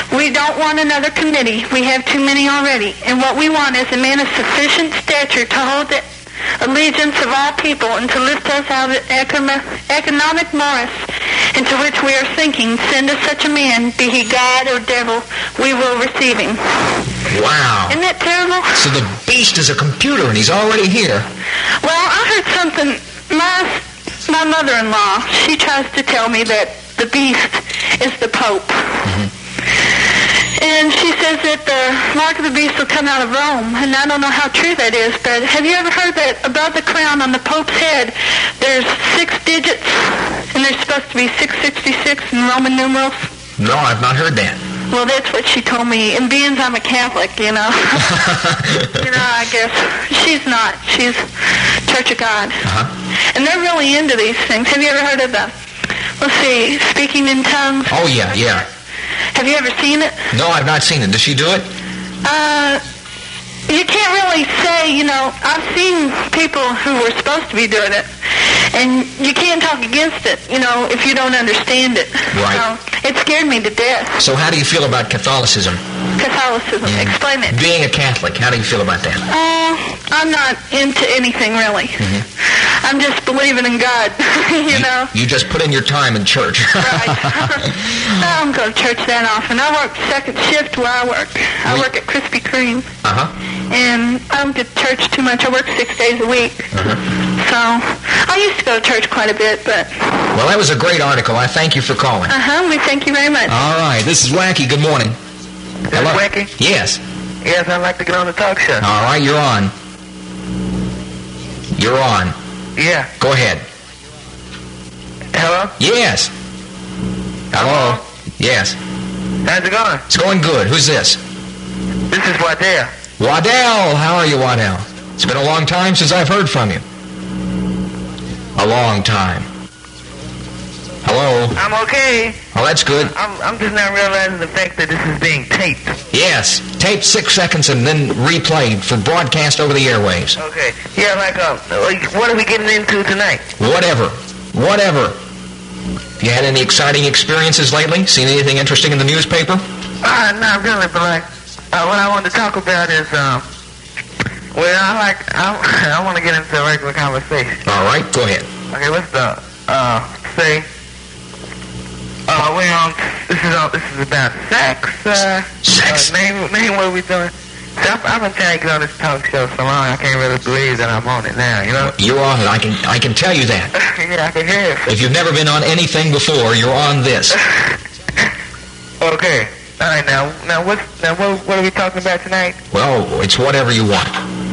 We don't want another committee. We have too many already. And what we want is a man of sufficient stature to hold the allegiance of all people and to lift us out of the econo- economic morass into which we are sinking. Send us such a man, be he God or devil, we will receive him. Wow. Isn't that terrible? So the beast is a computer, and he's already here. Well, I heard something. My my mother-in-law, she tries to tell me that the beast is the Pope. Mm-hmm. And she says that the mark of the beast will come out of Rome. And I don't know how true that is, but have you ever heard that above the crown on the Pope's head, there's six digits, and there's supposed to be six sixty-six in Roman numerals? No, I've not heard that. Well, that's what she told me. And being I'm a Catholic, you know, you know, I guess she's not. She's Church of God. Uh-huh. And they're really into these things. Have you ever heard of the, let's see, speaking in tongues? Oh, yeah, yeah. Have you ever seen it? No, I've not seen it. Does she do it? Uh, you can't really say, you know, I've seen people who were supposed to be doing it, and you can't talk against it, you know, if you don't understand it. Right. So it scared me to death. So how do you feel about Catholicism? Catholicism. Mm. Explain it. Being a Catholic, how do you feel about that? Uh, I'm not into anything, really. Mm-hmm. I'm just believing in God, you know. You just put in your time in church. Right. I don't go to church that often. I work second shift where I work. I Wait. work at Krispy Kreme. Uh-huh. And I don't get to church too much. I work six days a week. Uh-huh. So I used to go to church quite a bit, but... Well, that was a great article. I thank you for calling. Uh-huh. We thank you very much. All right. This is Wacky. Good morning. This is Wacky? Yes. Yes, I'd like to get on the talk show. All right. You're on. You're on. Yeah. Go ahead. Hello? Yes. Hello? Yes. How's it going? It's going good. Who's this? This is Waddell. Waddell. How are you, Waddell? It's been a long time since I've heard from you. A long time. Hello? I'm okay. Oh, that's good. I'm, I'm just not realizing the fact that this is being taped. Yes. Taped six seconds and then replayed for broadcast over the airwaves. Okay. Yeah, like, um, what are we getting into tonight? Whatever. Whatever. Have you had any exciting experiences lately? Seen anything interesting in the newspaper? Uh, not really, but like, uh, what I wanted to talk about is, um, well, I like, I, I want to get into a regular conversation. All right, go ahead. Okay, what's the, uh, say, uh, we on, this is on, this is about sex, uh, Sex. Uh, name, name what we doing. See, I've, I've been trying to get on this talk show so long, I can't really believe that I'm on it now, you know? You're on it. I can I can tell you that. Yeah, I can hear it. If you've never been on anything before, you're on this. Okay. All right, now, now what, now what, what are we talking about tonight? Well, it's whatever you want.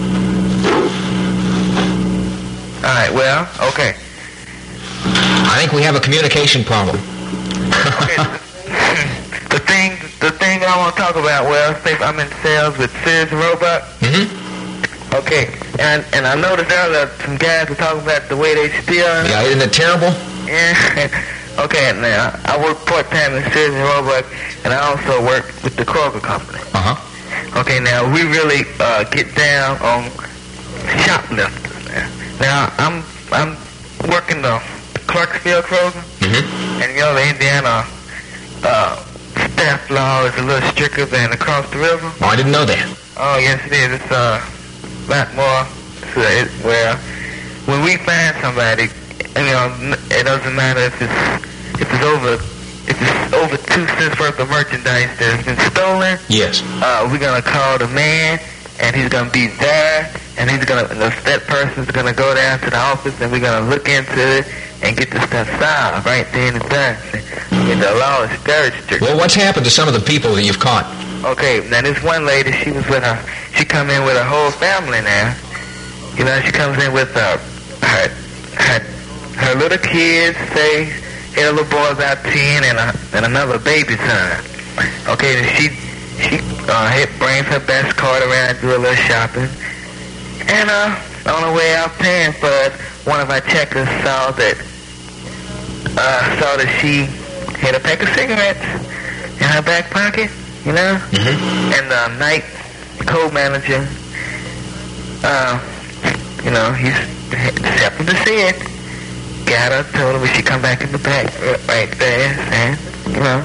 All right, well, okay. I think we have a communication problem. Okay, the, the thing, the thing I want to talk about, well, say if I'm in sales with Sears Roebuck. Mm-hmm. Okay, and and I noticed earlier some guys were talking about the way they steal. Yeah, isn't it terrible? Yeah. Okay, now I work part time in Sears and Roebuck, and I also work with the Kroger company. Uh huh. Okay, now we really uh, get down on shoplifters. Now, now I'm I'm working the Clarksville Kroger, Mm-hmm. and you know the Indiana uh, theft law is a little stricter than across the river. Oh, I didn't know that. Oh yes, it is. It's uh, a lot more. So it, where when we find somebody, you know, it doesn't matter if it's if it's over if it's over two cents worth of merchandise that's been stolen. Yes. Uh, we're gonna call the man, and he's gonna be there, and he's gonna and that person's gonna go down to the office, and we're gonna look into it and get the stuff solved right then and there. And the law is very strict. Well, what's happened to some of the people that you've caught? Okay, now this one lady, she was with her, she come in with her whole family now. You know, she comes in with uh, her, her, her little kids, say, her little boy's about ten, and a, and another baby son. Okay, and she, she uh, hit, brings her best card around, do a little shopping. And uh, on her way out paying for it, one of our checkers saw that, uh, saw that she had a pack of cigarettes in her back pocket. You know? Mm-hmm. And the uh, night co-manager, uh, you know, he's just happened to see it. Got her, told her we should come back in the back uh, right there, and, you know,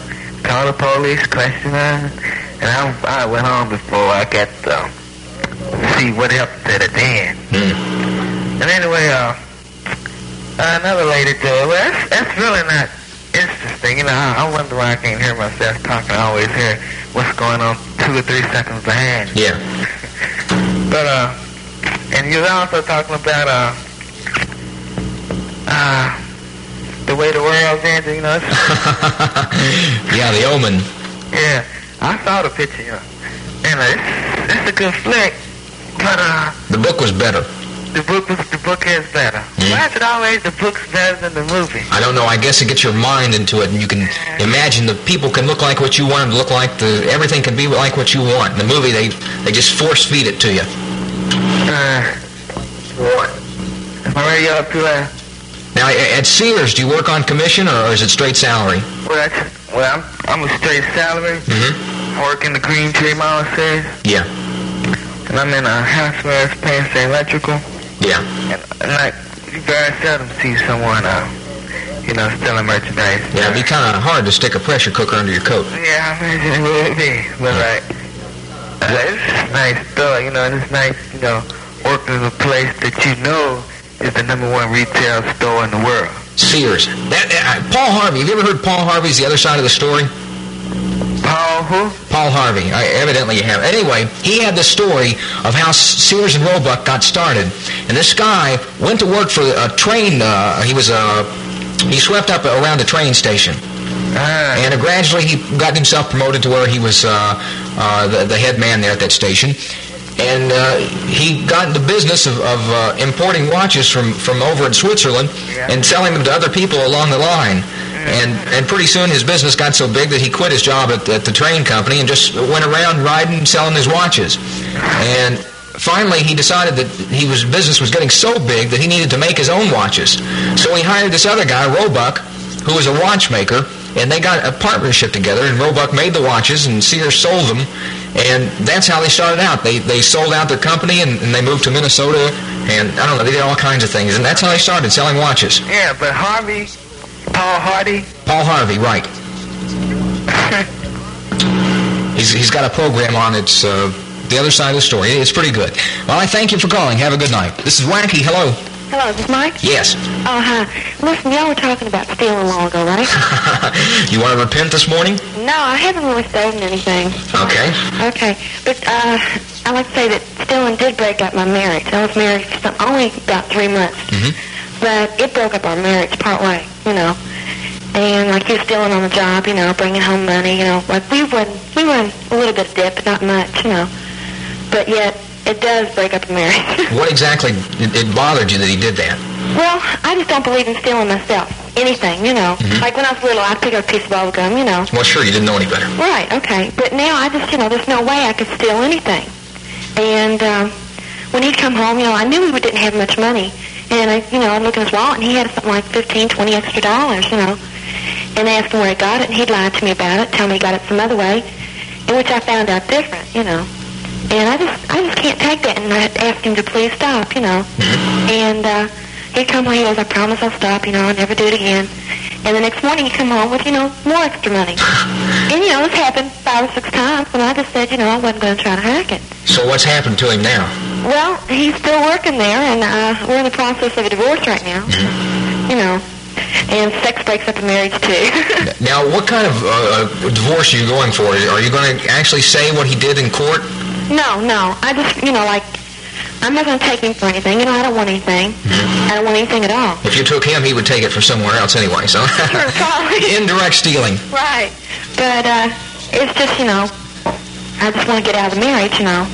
called the police, questioned her, and I, I went home before I got to see what else said at the end. Mm. And anyway, uh, another lady said, well, that's, that's really not interesting. You know, I, I wonder why I can't hear myself talking. I always hear what's going on two or three seconds behind. Yeah. But, uh, and you were also talking about, uh, uh, the way the world's ending, you know. Yeah, The Omen. Yeah, I saw the picture, you know. And uh, it's, it's a good flick, but, uh... The book was better. The book was, the book is better. Mm. Why is it always the book's better than the movie? I don't know. I guess it gets your mind into it, and you can imagine the people can look like what you want them to look like. The everything can be like what you want. In the movie, they they just force feed it to you. Uh, what? Am I ready up to that? Now, at Sears, do you work on commission, or is it straight salary? Well, that's, well, I'm, I'm a straight salary. Mm-hmm. I work in the Green Tree Mall Sears. Yeah. And I'm in a house where it's paying for electrical. Yeah. And, and like, you very seldom see someone, uh, you know, selling merchandise. Yeah, it'd be kind of hard to stick a pressure cooker under your coat. Yeah, I imagine it would be. But, like, uh, it's nice though, you know, and it's nice, you know, working in a place that you know is the number one retail store in the world. Sears. That, uh, Paul Harvey. Have you ever heard Paul Harvey's The Other Side of the Story? Paul who? Paul Harvey. I, evidently you have. Anyway, he had the story of how Sears and Roebuck got started. And this guy went to work for a train. Uh, he was uh, he swept up around a train station. Ah. And uh, gradually he got himself promoted to where he was uh, uh, the, the head man there at that station. And uh, he got into business of, of uh, importing watches from, from over in Switzerland Yeah. and selling them to other people along the line. And and pretty soon his business got so big that he quit his job at, at the train company and just went around riding and selling his watches. And finally he decided that he was business was getting so big that he needed to make his own watches. So he hired this other guy, Roebuck, who was a watchmaker, and they got a partnership together, and Roebuck made the watches, and Sears sold them, and that's how they started out. They they sold out their company, and, and they moved to Minnesota, and I don't know, they did all kinds of things, and that's how they started, selling watches. Yeah, but Harvey, Paul Hardy. Paul Harvey, right. he's He's got a program on it's uh, The Other Side of the Story. It's pretty good. Well, I thank you for calling. Have a good night. This is Wacky. Hello. Hello, is this Mike? Yes. Oh, hi. Listen, y'all were talking about stealing long ago, right? You want to repent this morning? No, I haven't really stolen anything. Okay. Okay, but uh, I like to say that stealing did break up my marriage. I was married for some, only about three months, Mm-hmm. but it broke up our marriage part way, you know. And like you stealing on the job, you know, bringing home money, you know, like we were we were in a little bit of debt, but not much, you know. But yet it does break up a marriage. What exactly it, it bothered you that he did that? Well, I just don't believe in stealing myself. Anything, you know. Mhm. Like when I was little, I'd pick up a piece of bubble gum, you know. Well, sure, you didn't know any better. Right, okay. But now I just, you know, there's no way I could steal anything. And um, when he'd come home, you know, I knew we didn't have much money. And, I, you know, I'd look in his wallet, and he had something like fifteen, twenty extra dollars, you know. And I asked him where he got it, and he'd lie to me about it, tell me he got it some other way, in which I found out different, you know. And I just I just can't take that, and I asked him to please stop, you know. And uh, he'd come home, he goes, I promise I'll stop, you know, I'll never do it again. And the next morning he'd come home with, you know, more extra money. And, you know, this happened five or six times, and I just said, you know, I wasn't going to try to hack it. So what's happened to him now? Well, he's still working there, and uh, we're in the process of a divorce right now. You know, and sex breaks up a marriage, too. Now, what kind of uh, divorce are you going for? Are you going to actually say what he did in court? No, no. I just, you know, like, I'm not going to take him for anything. You know, I don't want anything. I don't want anything at all. If you took him, he would take it for somewhere else anyway, so... Sure, probably. Indirect stealing. Right. But uh, it's just, you know, I just want to get out of the marriage, you know.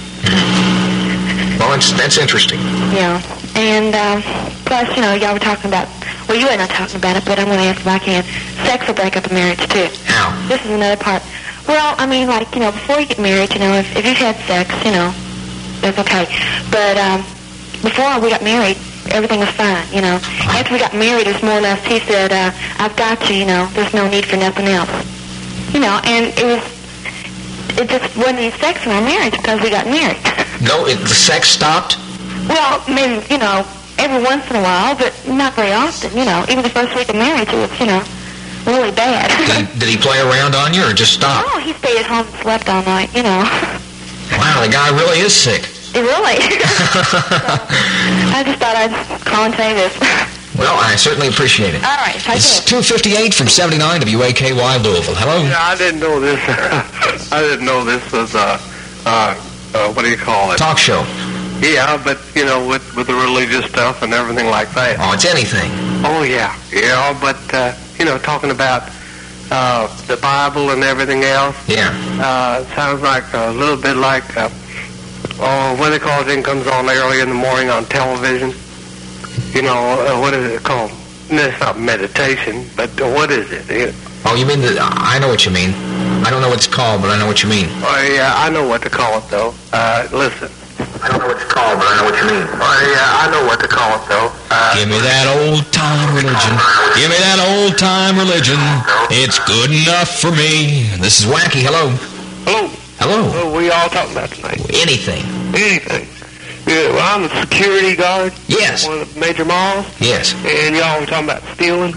Well, it's, that's interesting. Yeah. And uh, plus, you know, y'all were talking about, well, you were not talking about it, but I'm going to ask if I can. Sex will break up a marriage, too. How? This is another part. Well, I mean, like, you know, before you get married, you know, if, if you've had sex, you know, that's okay. But um, before we got married, everything was fine, you know. After we got married, it was more or less, he said, uh, I've got you, you know, there's no need for nothing else. You know, and it was, it just wasn't any sex in our marriage because we got married. No, it, the sex stopped? Well, maybe, you know, every once in a while, but not very often, you know. Even the first week of marriage, it was, you know, really bad. Did he, did he play around on you or just stop? No, he stayed at home and slept all night, you know. Wow, the guy really is sick. Really? So, I just thought I'd call and say this. Well, I certainly appreciate it. All right. It's two fifty-eight from seventy-nine W A K Y Louisville. Hello? Yeah, I didn't know this. I didn't know this was, uh, uh, uh, what do you call it? Talk show. Yeah, but, you know, with, with the religious stuff and everything like that. Oh, it's anything. Oh, yeah. Yeah, but, uh, you know, talking about uh, the Bible and everything else. Yeah. Uh, it sounds like a little bit like, uh, oh, what they call it, thing comes on early in the morning on television. You know, uh, what is it called? No, it's not meditation, but uh, what is it? it? Oh, you mean the... I know what you mean. I don't know what it's called, but I know what you mean. Oh, yeah, I know what to call it, though. Uh, listen. I don't know what it's called, but I know what you mean. Oh, yeah, I know what to call it, though. Uh, Give me that old-time religion. Give me that old-time religion. It's good enough for me. This is Wacky. Hello. Hello. Hello. What are we all talking about tonight? Anything. Anything. Yeah, well, I'm a security guard. Yes. One of the major malls. Yes. And y'all were talking about stealing.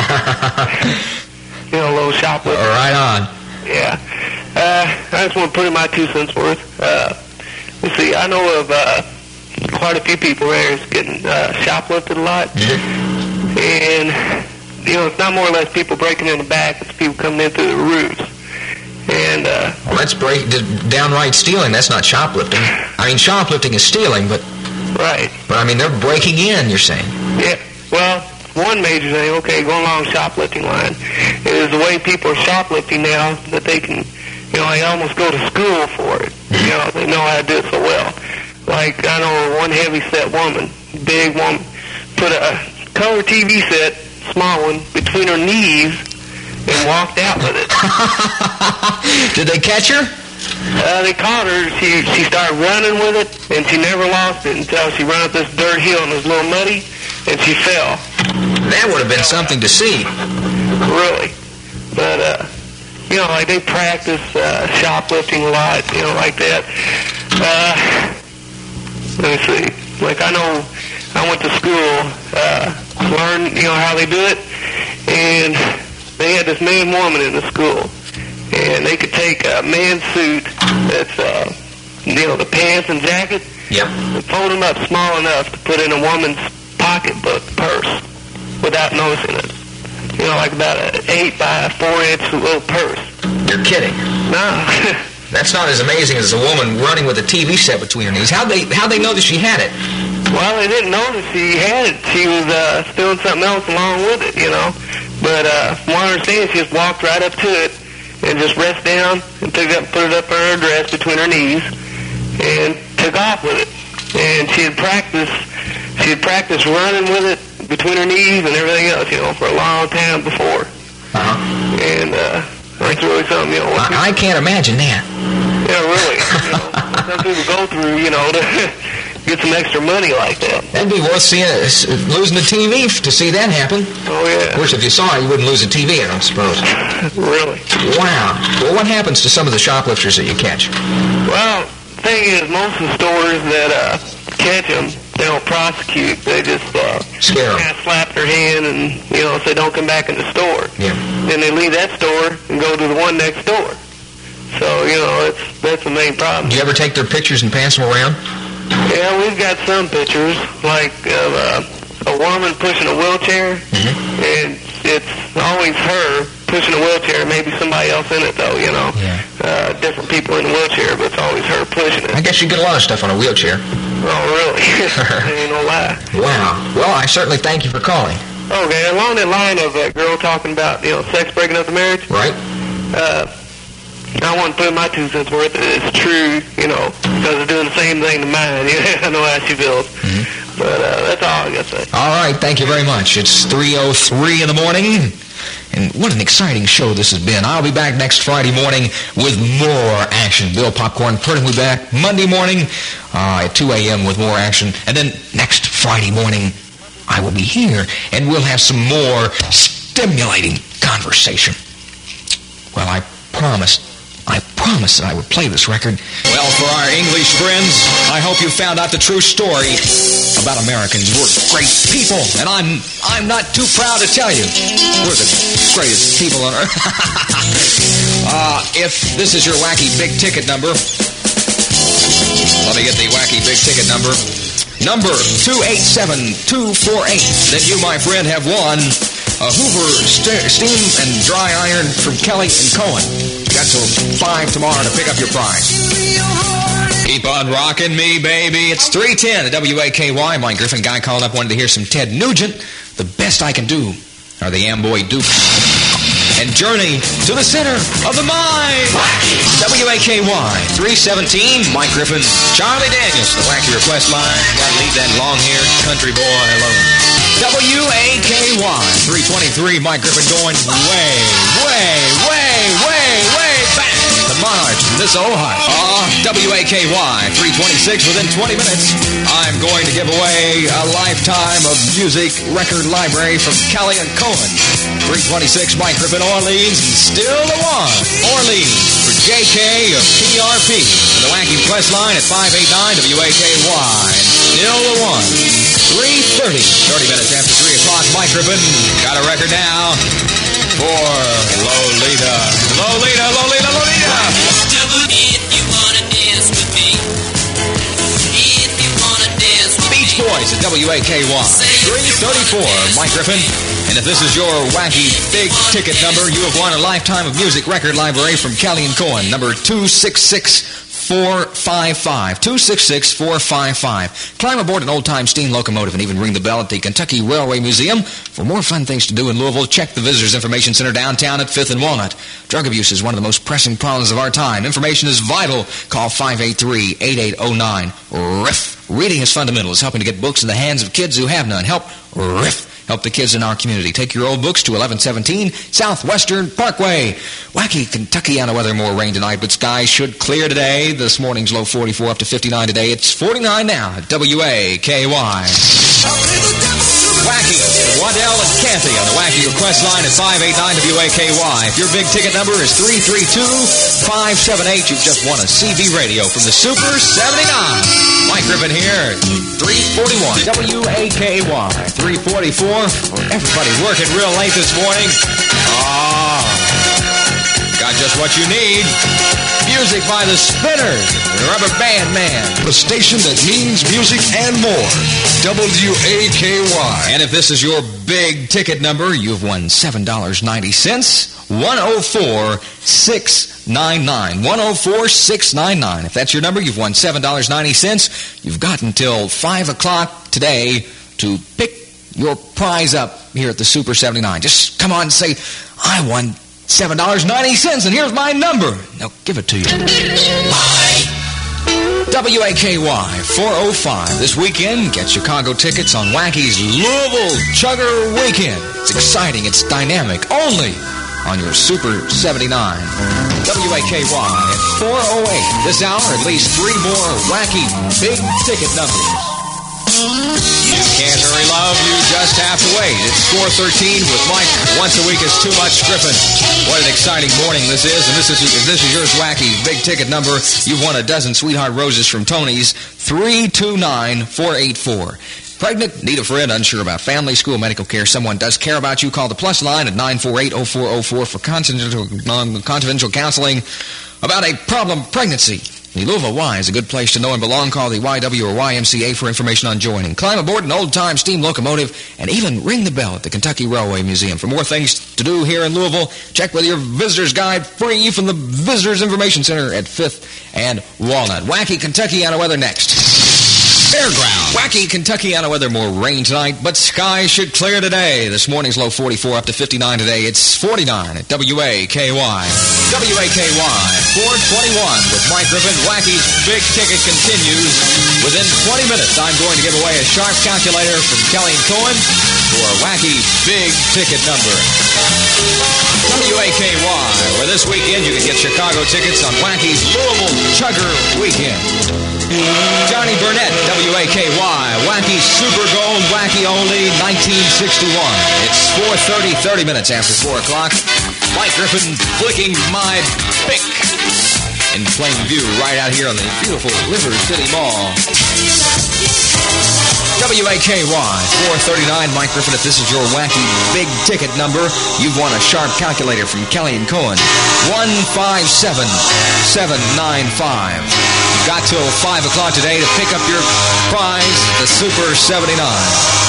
You know, a little shoplifting. Right on. Yeah. Uh, I just want to put in my two cents worth. Uh, let's see, I know of uh, quite a few people there is getting uh, shoplifted a lot. Mm-hmm. And, you know, it's not more or less people breaking in the back. It's people coming in through the roofs. And, uh... Well, that's break, downright stealing. That's not shoplifting. I mean, shoplifting is stealing, but... Right. But, I mean, they're breaking in, you're saying. Yeah. Well, one major thing, okay, going along the shoplifting line, is the way people are shoplifting now that they can, you know, they almost go to school for it. You know, they know how to do it so well. Like, I know one heavy-set woman, big woman, put a color T V set, small one, between her knees and walked out with it. Did they catch her? Uh, they caught her. She she started running with it, and she never lost it until she ran up this dirt hill and it was a little muddy, and she fell. That would have been something to see. Really. But, uh, you know, like they practice uh, shoplifting a lot, you know, like that. Uh, let me see. Like I know I went to school uh, to learn, you know, how they do it, and they had this man and woman in the school, and they could take a man's suit that's, uh, you know, the pants and jacket, yep, and fold them up small enough to put in a woman's pocketbook purse without noticing it. You know, like about an eight by four inch little purse. You're kidding. No. That's not as amazing as a woman running with a T V set between her knees. How'd they, how'd they know that she had it? Well, they didn't know that she had it. She was uh, doing something else along with it, you know. But uh, from what I understand, she just walked right up to it and just rested down and took it up, put it up on her dress between her knees and took off with it. And she had practiced, she had practiced running with it between her knees and everything else, you know, for a long time before. Uh-huh. And uh, that's really something, you know. I, I can't imagine that. Yeah, really. You know, some people go through, you know, to get some extra money like that. That'd be worth seeing, uh, losing the T V to see that happen. Oh, yeah. Of course, if you saw it, you wouldn't lose a T V, I don't suppose. Really? Wow. Well, what happens to some of the shoplifters that you catch? Well, the thing is, most of the stores that uh, catch them, they don't prosecute. They just uh, scare them. Kind of slap their hand and, you know, say don't come back in the store. Yeah. Then they leave that store and go to the one next door. So, you know, it's, that's the main problem. Do you ever take their pictures and pass them around? Yeah, we've got some pictures, like of uh, a woman pushing a wheelchair, mm-hmm. and it's always her pushing a wheelchair, maybe somebody else in it, though, you know. Yeah. Uh, different people in the wheelchair, but it's always her pushing it. I guess you get a lot of stuff on a wheelchair. Oh, really? Ain't no lie. Wow. Well, I certainly thank you for calling. Okay, along that line of that girl talking about, you know, sex breaking up the marriage. Right. Uh, I want to put my two cents worth. It's true, you know, because it's doing the same thing to mine. I know how she feels. Mm-hmm. But uh, that's all I got to say. All right, thank you very much. It's three oh three in the morning. And what an exciting show this has been. I'll be back next Friday morning with more action. Bill Popcorn Purdy will be back Monday morning uh, at two a.m. with more action. And then next Friday morning, I will be here, and we'll have some more stimulating conversation. Well, I promised I promised that I would play this record. Well, for our English friends, I hope you found out the true story about Americans. We're great people, and I'm I'm not too proud to tell you. We're the greatest people on earth. uh, if this is your wacky big ticket number, let me get the wacky big ticket number. Number two eight seven two four eight. Then you, my friend, have won a Hoover st- steam and dry iron from Kelly and Cohen. You got till five tomorrow to pick up your prize. Keep on rocking me, baby. It's three ten at W A K Y. Mike Griffin, guy called up, wanted to hear some Ted Nugent. The best I can do are the Amboy Dukes. And Journey to the Center of the Mind. W A K Y three seventeen, Mike Griffin, Charlie Daniels, the wacky request line. Gotta leave that long-haired country boy alone. W A K Y three twenty-three, Mike Griffin going way, way, way, way, way back to Monarch, this Ohio. Uh, W A K Y three twenty-six, within twenty minutes, I'm going to give away a lifetime of music record library from Kelly and Cohen. three twenty-six, Mike Griffin, Orleans, and still the one. Orleans for J K of P R P. The wacky request line at five eight nine W A K Y. Still the one. three thirty, thirty minutes after three o'clock, Mike Griffin got a record now for Lolita. Lolita, Lolita, Lolita. If you wanna dance with me, if you wanna dance with Beach Boys at W A K Y. three thirty-four, Mike Griffin. And if this is your wacky big ticket number, you have won a lifetime of music record library from Kelly and Cohen. Number two six six four five five. two six six four five five. Climb aboard an old-time steam locomotive and even ring the bell at the Kentucky Railway Museum. For more fun things to do in Louisville, check the Visitors Information Center downtown at fifth and Walnut. Drug abuse is one of the most pressing problems of our time. Information is vital. Call five eight three eight eight zero nine. R I F. Reading is fundamental. It's helping to get books in the hands of kids who have none. Help R I F. Help the kids in our community. Take your old books to eleven seventeen Southwestern Parkway. Wacky Kentuckiana weather, more rain tonight, but skies should clear today. This morning's low forty-four, up to fifty-nine today. It's forty-nine now at W A K Y. Wacky, Waddell and Kathy on the Wacky request line at five eight nine W A K Y. If your big ticket number is three three two five seven eight, you've just won a C B radio from the Super seventy-nine. Mike Griffin here, three forty-one W A K Y. three forty-four. Everybody working real late this morning. Ah, got just what you need. Music by the Spinners, the Rubber Band Man. The station that means music and more. W A K Y. And if this is your big ticket number, you've won seven dollars and ninety cents. one oh four six nine nine. one oh four six nine nine. If that's your number, you've won seven dollars and ninety cents. You've got until five o'clock today to pick your prize up here at the Super seventy-nine. Just come on and say, I won seven dollars and ninety cents, and here's my number. Now give it to you. W A K Y four oh five. This weekend, get Chicago tickets on Wacky's Louisville Chugger Weekend. It's exciting. It's dynamic. Only on your Super seventy-nine. W A K Y at four oh eight. This hour, at least three more wacky big ticket numbers. You can't hurry, love. You just have to wait. It's four thirteen with Mike. Once a week is too much, Griffin. What an exciting morning this is. And this is if this is yours wacky big ticket number, you've won a dozen Sweetheart Roses from Tony's. three two nine four eight four. Pregnant? Need a friend? Unsure about family, school, medical care? Someone does care about you? Call the plus line at nine four eight oh four oh four for confidential, confidential counseling about a problem pregnancy. The Louisville Y is a good place to know and belong. Call the Y W or Y M C A for information on joining. Climb aboard an old-time steam locomotive and even ring the bell at the Kentucky Railway Museum. For more things to do here in Louisville, check with your visitor's guide free from the Visitors Information Center at fifth and Walnut. Wacky Kentuckiana weather next. Fairground. Wacky Kentuckiana weather, more rain tonight, but skies should clear today. This morning's low forty-four, up to fifty-nine today. It's forty-nine at W A K Y. W A K Y four twenty-one with Mike Griffin. Wacky's big ticket continues. Within twenty minutes, I'm going to give away a sharp calculator from Kelly and Cohen for a wacky big ticket number. W A K Y, where this weekend you can get Chicago tickets on Wacky's Louisville Chugger Weekend. Johnny Burnett, W A K Y, Wacky Super Gold, Wacky Only, nineteen sixty-one. It's four thirty, thirty minutes after four o'clock. Mike Griffin flicking my pick in plain view right out here on the beautiful River City Mall. W A K Y, four thirty-nine, Mike Griffin. If this is your wacky big ticket number, you've won a sharp calculator from Kelly and Cohen. one five seven seven nine five. You've got till five o'clock today to pick up your prize, the Super seventy-nine.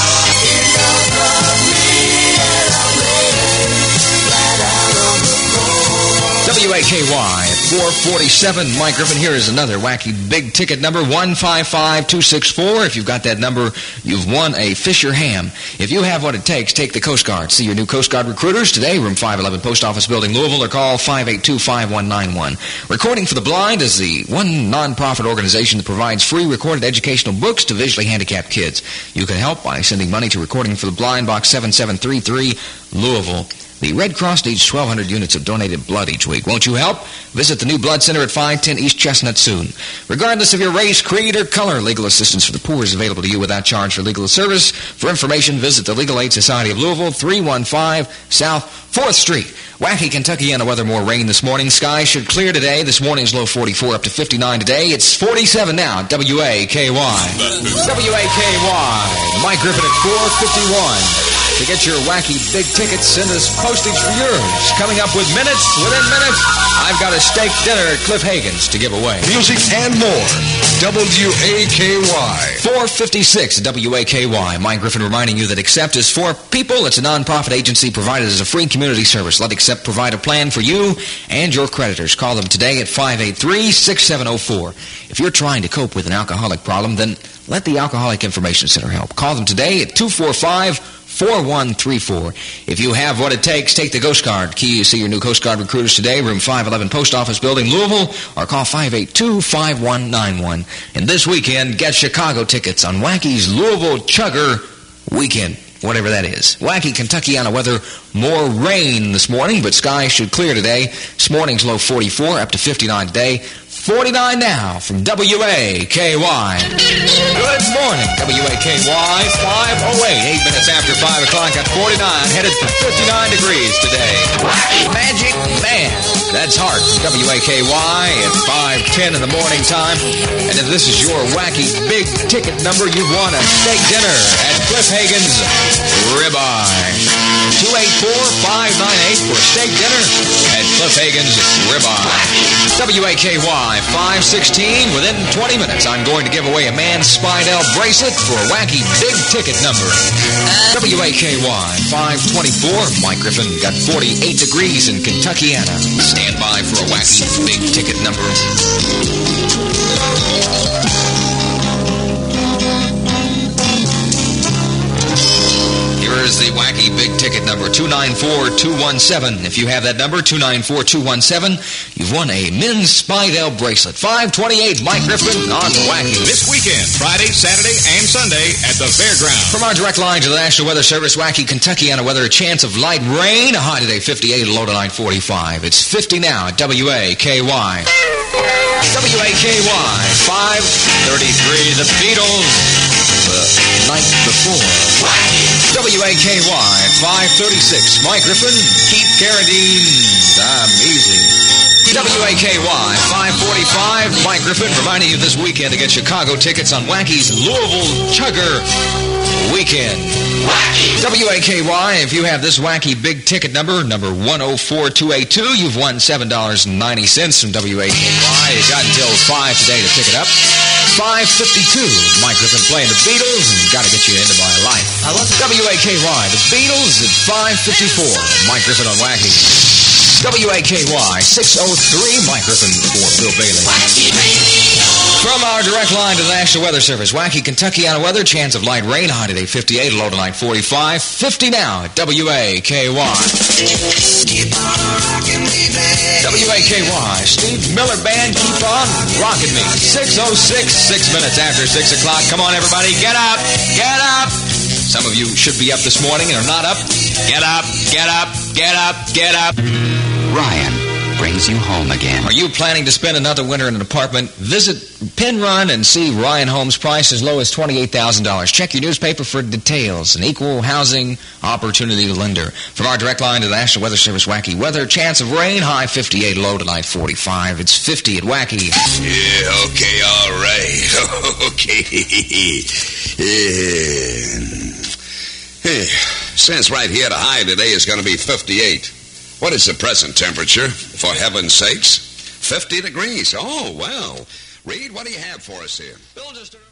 W A K Y at four forty-seven. Mike Griffin, here is another wacky big ticket number, one five five two six four. If you've got that number, you've won a Fisher ham. If you have what it takes, take the Coast Guard. See your new Coast Guard recruiters today, room five eleven, Post Office Building, Louisville, or call five eight two, five one nine one. Recording for the Blind is the one nonprofit organization that provides free recorded educational books to visually handicapped kids. You can help by sending money to Recording for the Blind, Box seven seven three three, Louisville. The Red Cross needs twelve hundred units of donated blood each week. Won't you help? Visit the new Blood Center at five ten East Chestnut soon. Regardless of your race, creed, or color, legal assistance for the poor is available to you without charge for legal service. For information, visit the Legal Aid Society of Louisville, three one five South fourth Street. Wacky, Kentucky, and the weather, more rain this morning. Skies should clear today. This morning's low forty-four, up to fifty-nine today. It's forty-seven now. W A K Y. W A K Y. Mike Griffin at four fifty-one. To get your wacky big tickets, send us postage for yours. Coming up with minutes, within minutes, I've got a steak dinner at Cliff Hagan's to give away. Music and more. W A K Y. four fifty-six W A K Y. Mike Griffin reminding you that Accept is for people. It's a nonprofit agency provided as a free community service. Let Accept provide a plan for you and your creditors. Call them today at five eight three, six seven zero four. If you're trying to cope with an alcoholic problem, then let the Alcoholic Information Center help. Call them today at two four five, four one three four. If you have what it takes, take the Coast Guard. Key to see your new Coast Guard recruiters today, room five eleven, Post Office Building, Louisville, or call five eight two, five one nine one. And this weekend, get Chicago tickets on Wacky's Louisville Chugger Weekend, whatever that is. Wacky, Kentuckiana weather, more rain this morning, but skies should clear today. This morning's low forty-four, up to fifty-nine today. forty-nine now from W A K Y. Good morning, W A K Y, five oh eight, eight minutes after five o'clock at forty-nine, headed for fifty-nine degrees today. Magic Man, that's Hart, W A K Y at five ten in the morning time. And if this is your wacky big ticket number, you've won a steak dinner at Cliff Hagan's Ribeye. two eight four, five nine eight for steak dinner at Cliff Hagan's Ribeye. W A K Y. five sixteen, within twenty minutes, I'm going to give away a man's Spidell bracelet for a wacky big ticket number. W A K Y, five twenty-four, Mike Griffin got forty-eight degrees in Kentuckiana. Stand by for a wacky big ticket number. Here's the wacky big ticket number, two nine four two one seven. If you have that number, two nine four two one seven, you've won a men's Spidell bracelet. five twenty-eight, Mike Griffin on Wacky. This weekend, Friday, Saturday, and Sunday at the fairground. From our direct line to the National Weather Service, Wacky, Kentuckiana weather, a chance of light rain. A high today, fifty-eight, a low tonight, forty-five. It's fifty now at W A K Y. W A K Y, five thirty-three, the Beatles, the night before. W A K Y, five thirty-six, Mike Griffin, Keith Carradine, I'm easy. W A K Y, five forty-five, Mike Griffin reminding you this weekend to get Chicago tickets on Wacky's Louisville Chugger Weekend. Wacky. W A K Y, if you have this wacky big ticket number, number one oh four two eight two, you've won seven dollars and ninety cents from W A K Y. You've got until five today to pick it up. five fifty-two, Mike Griffin playing the Beatles, and got to get you into my life. I love W A K Y, the Beatles at five fifty-four, Mike Griffin on Wacky. W A K Y, six oh three, Mike Griffin for Bill Bailey. From our direct line to the National Weather Service, Wacky, Kentuckiana weather, chance of light rain, high today fifty-eight, low tonight forty-five, fifty now at W A K Y. W A K Y, Steve Miller Band, keep on rocking me. six oh six, six minutes after six o'clock. Come on, everybody, get up, get up. Some of you should be up this morning and are not up. Get up, get up, get up, get up. Ryan, brings you home again. Are you planning to spend another winter in an apartment? Visit Penrun and see Ryan Homes price as low as twenty-eight thousand dollars. Check your newspaper for details. An equal housing opportunity lender. From our direct line to the National Weather Service Wacky Weather, chance of rain, high fifty-eight, low tonight forty-five. It's fifty at Wacky. Yeah, okay, all right. Okay. Yeah. Hey, says right here the high today is going to be fifty-eight. What is the present temperature? For heaven's sakes, fifty degrees. Oh, well. Reed, what do you have for us here? Bill just...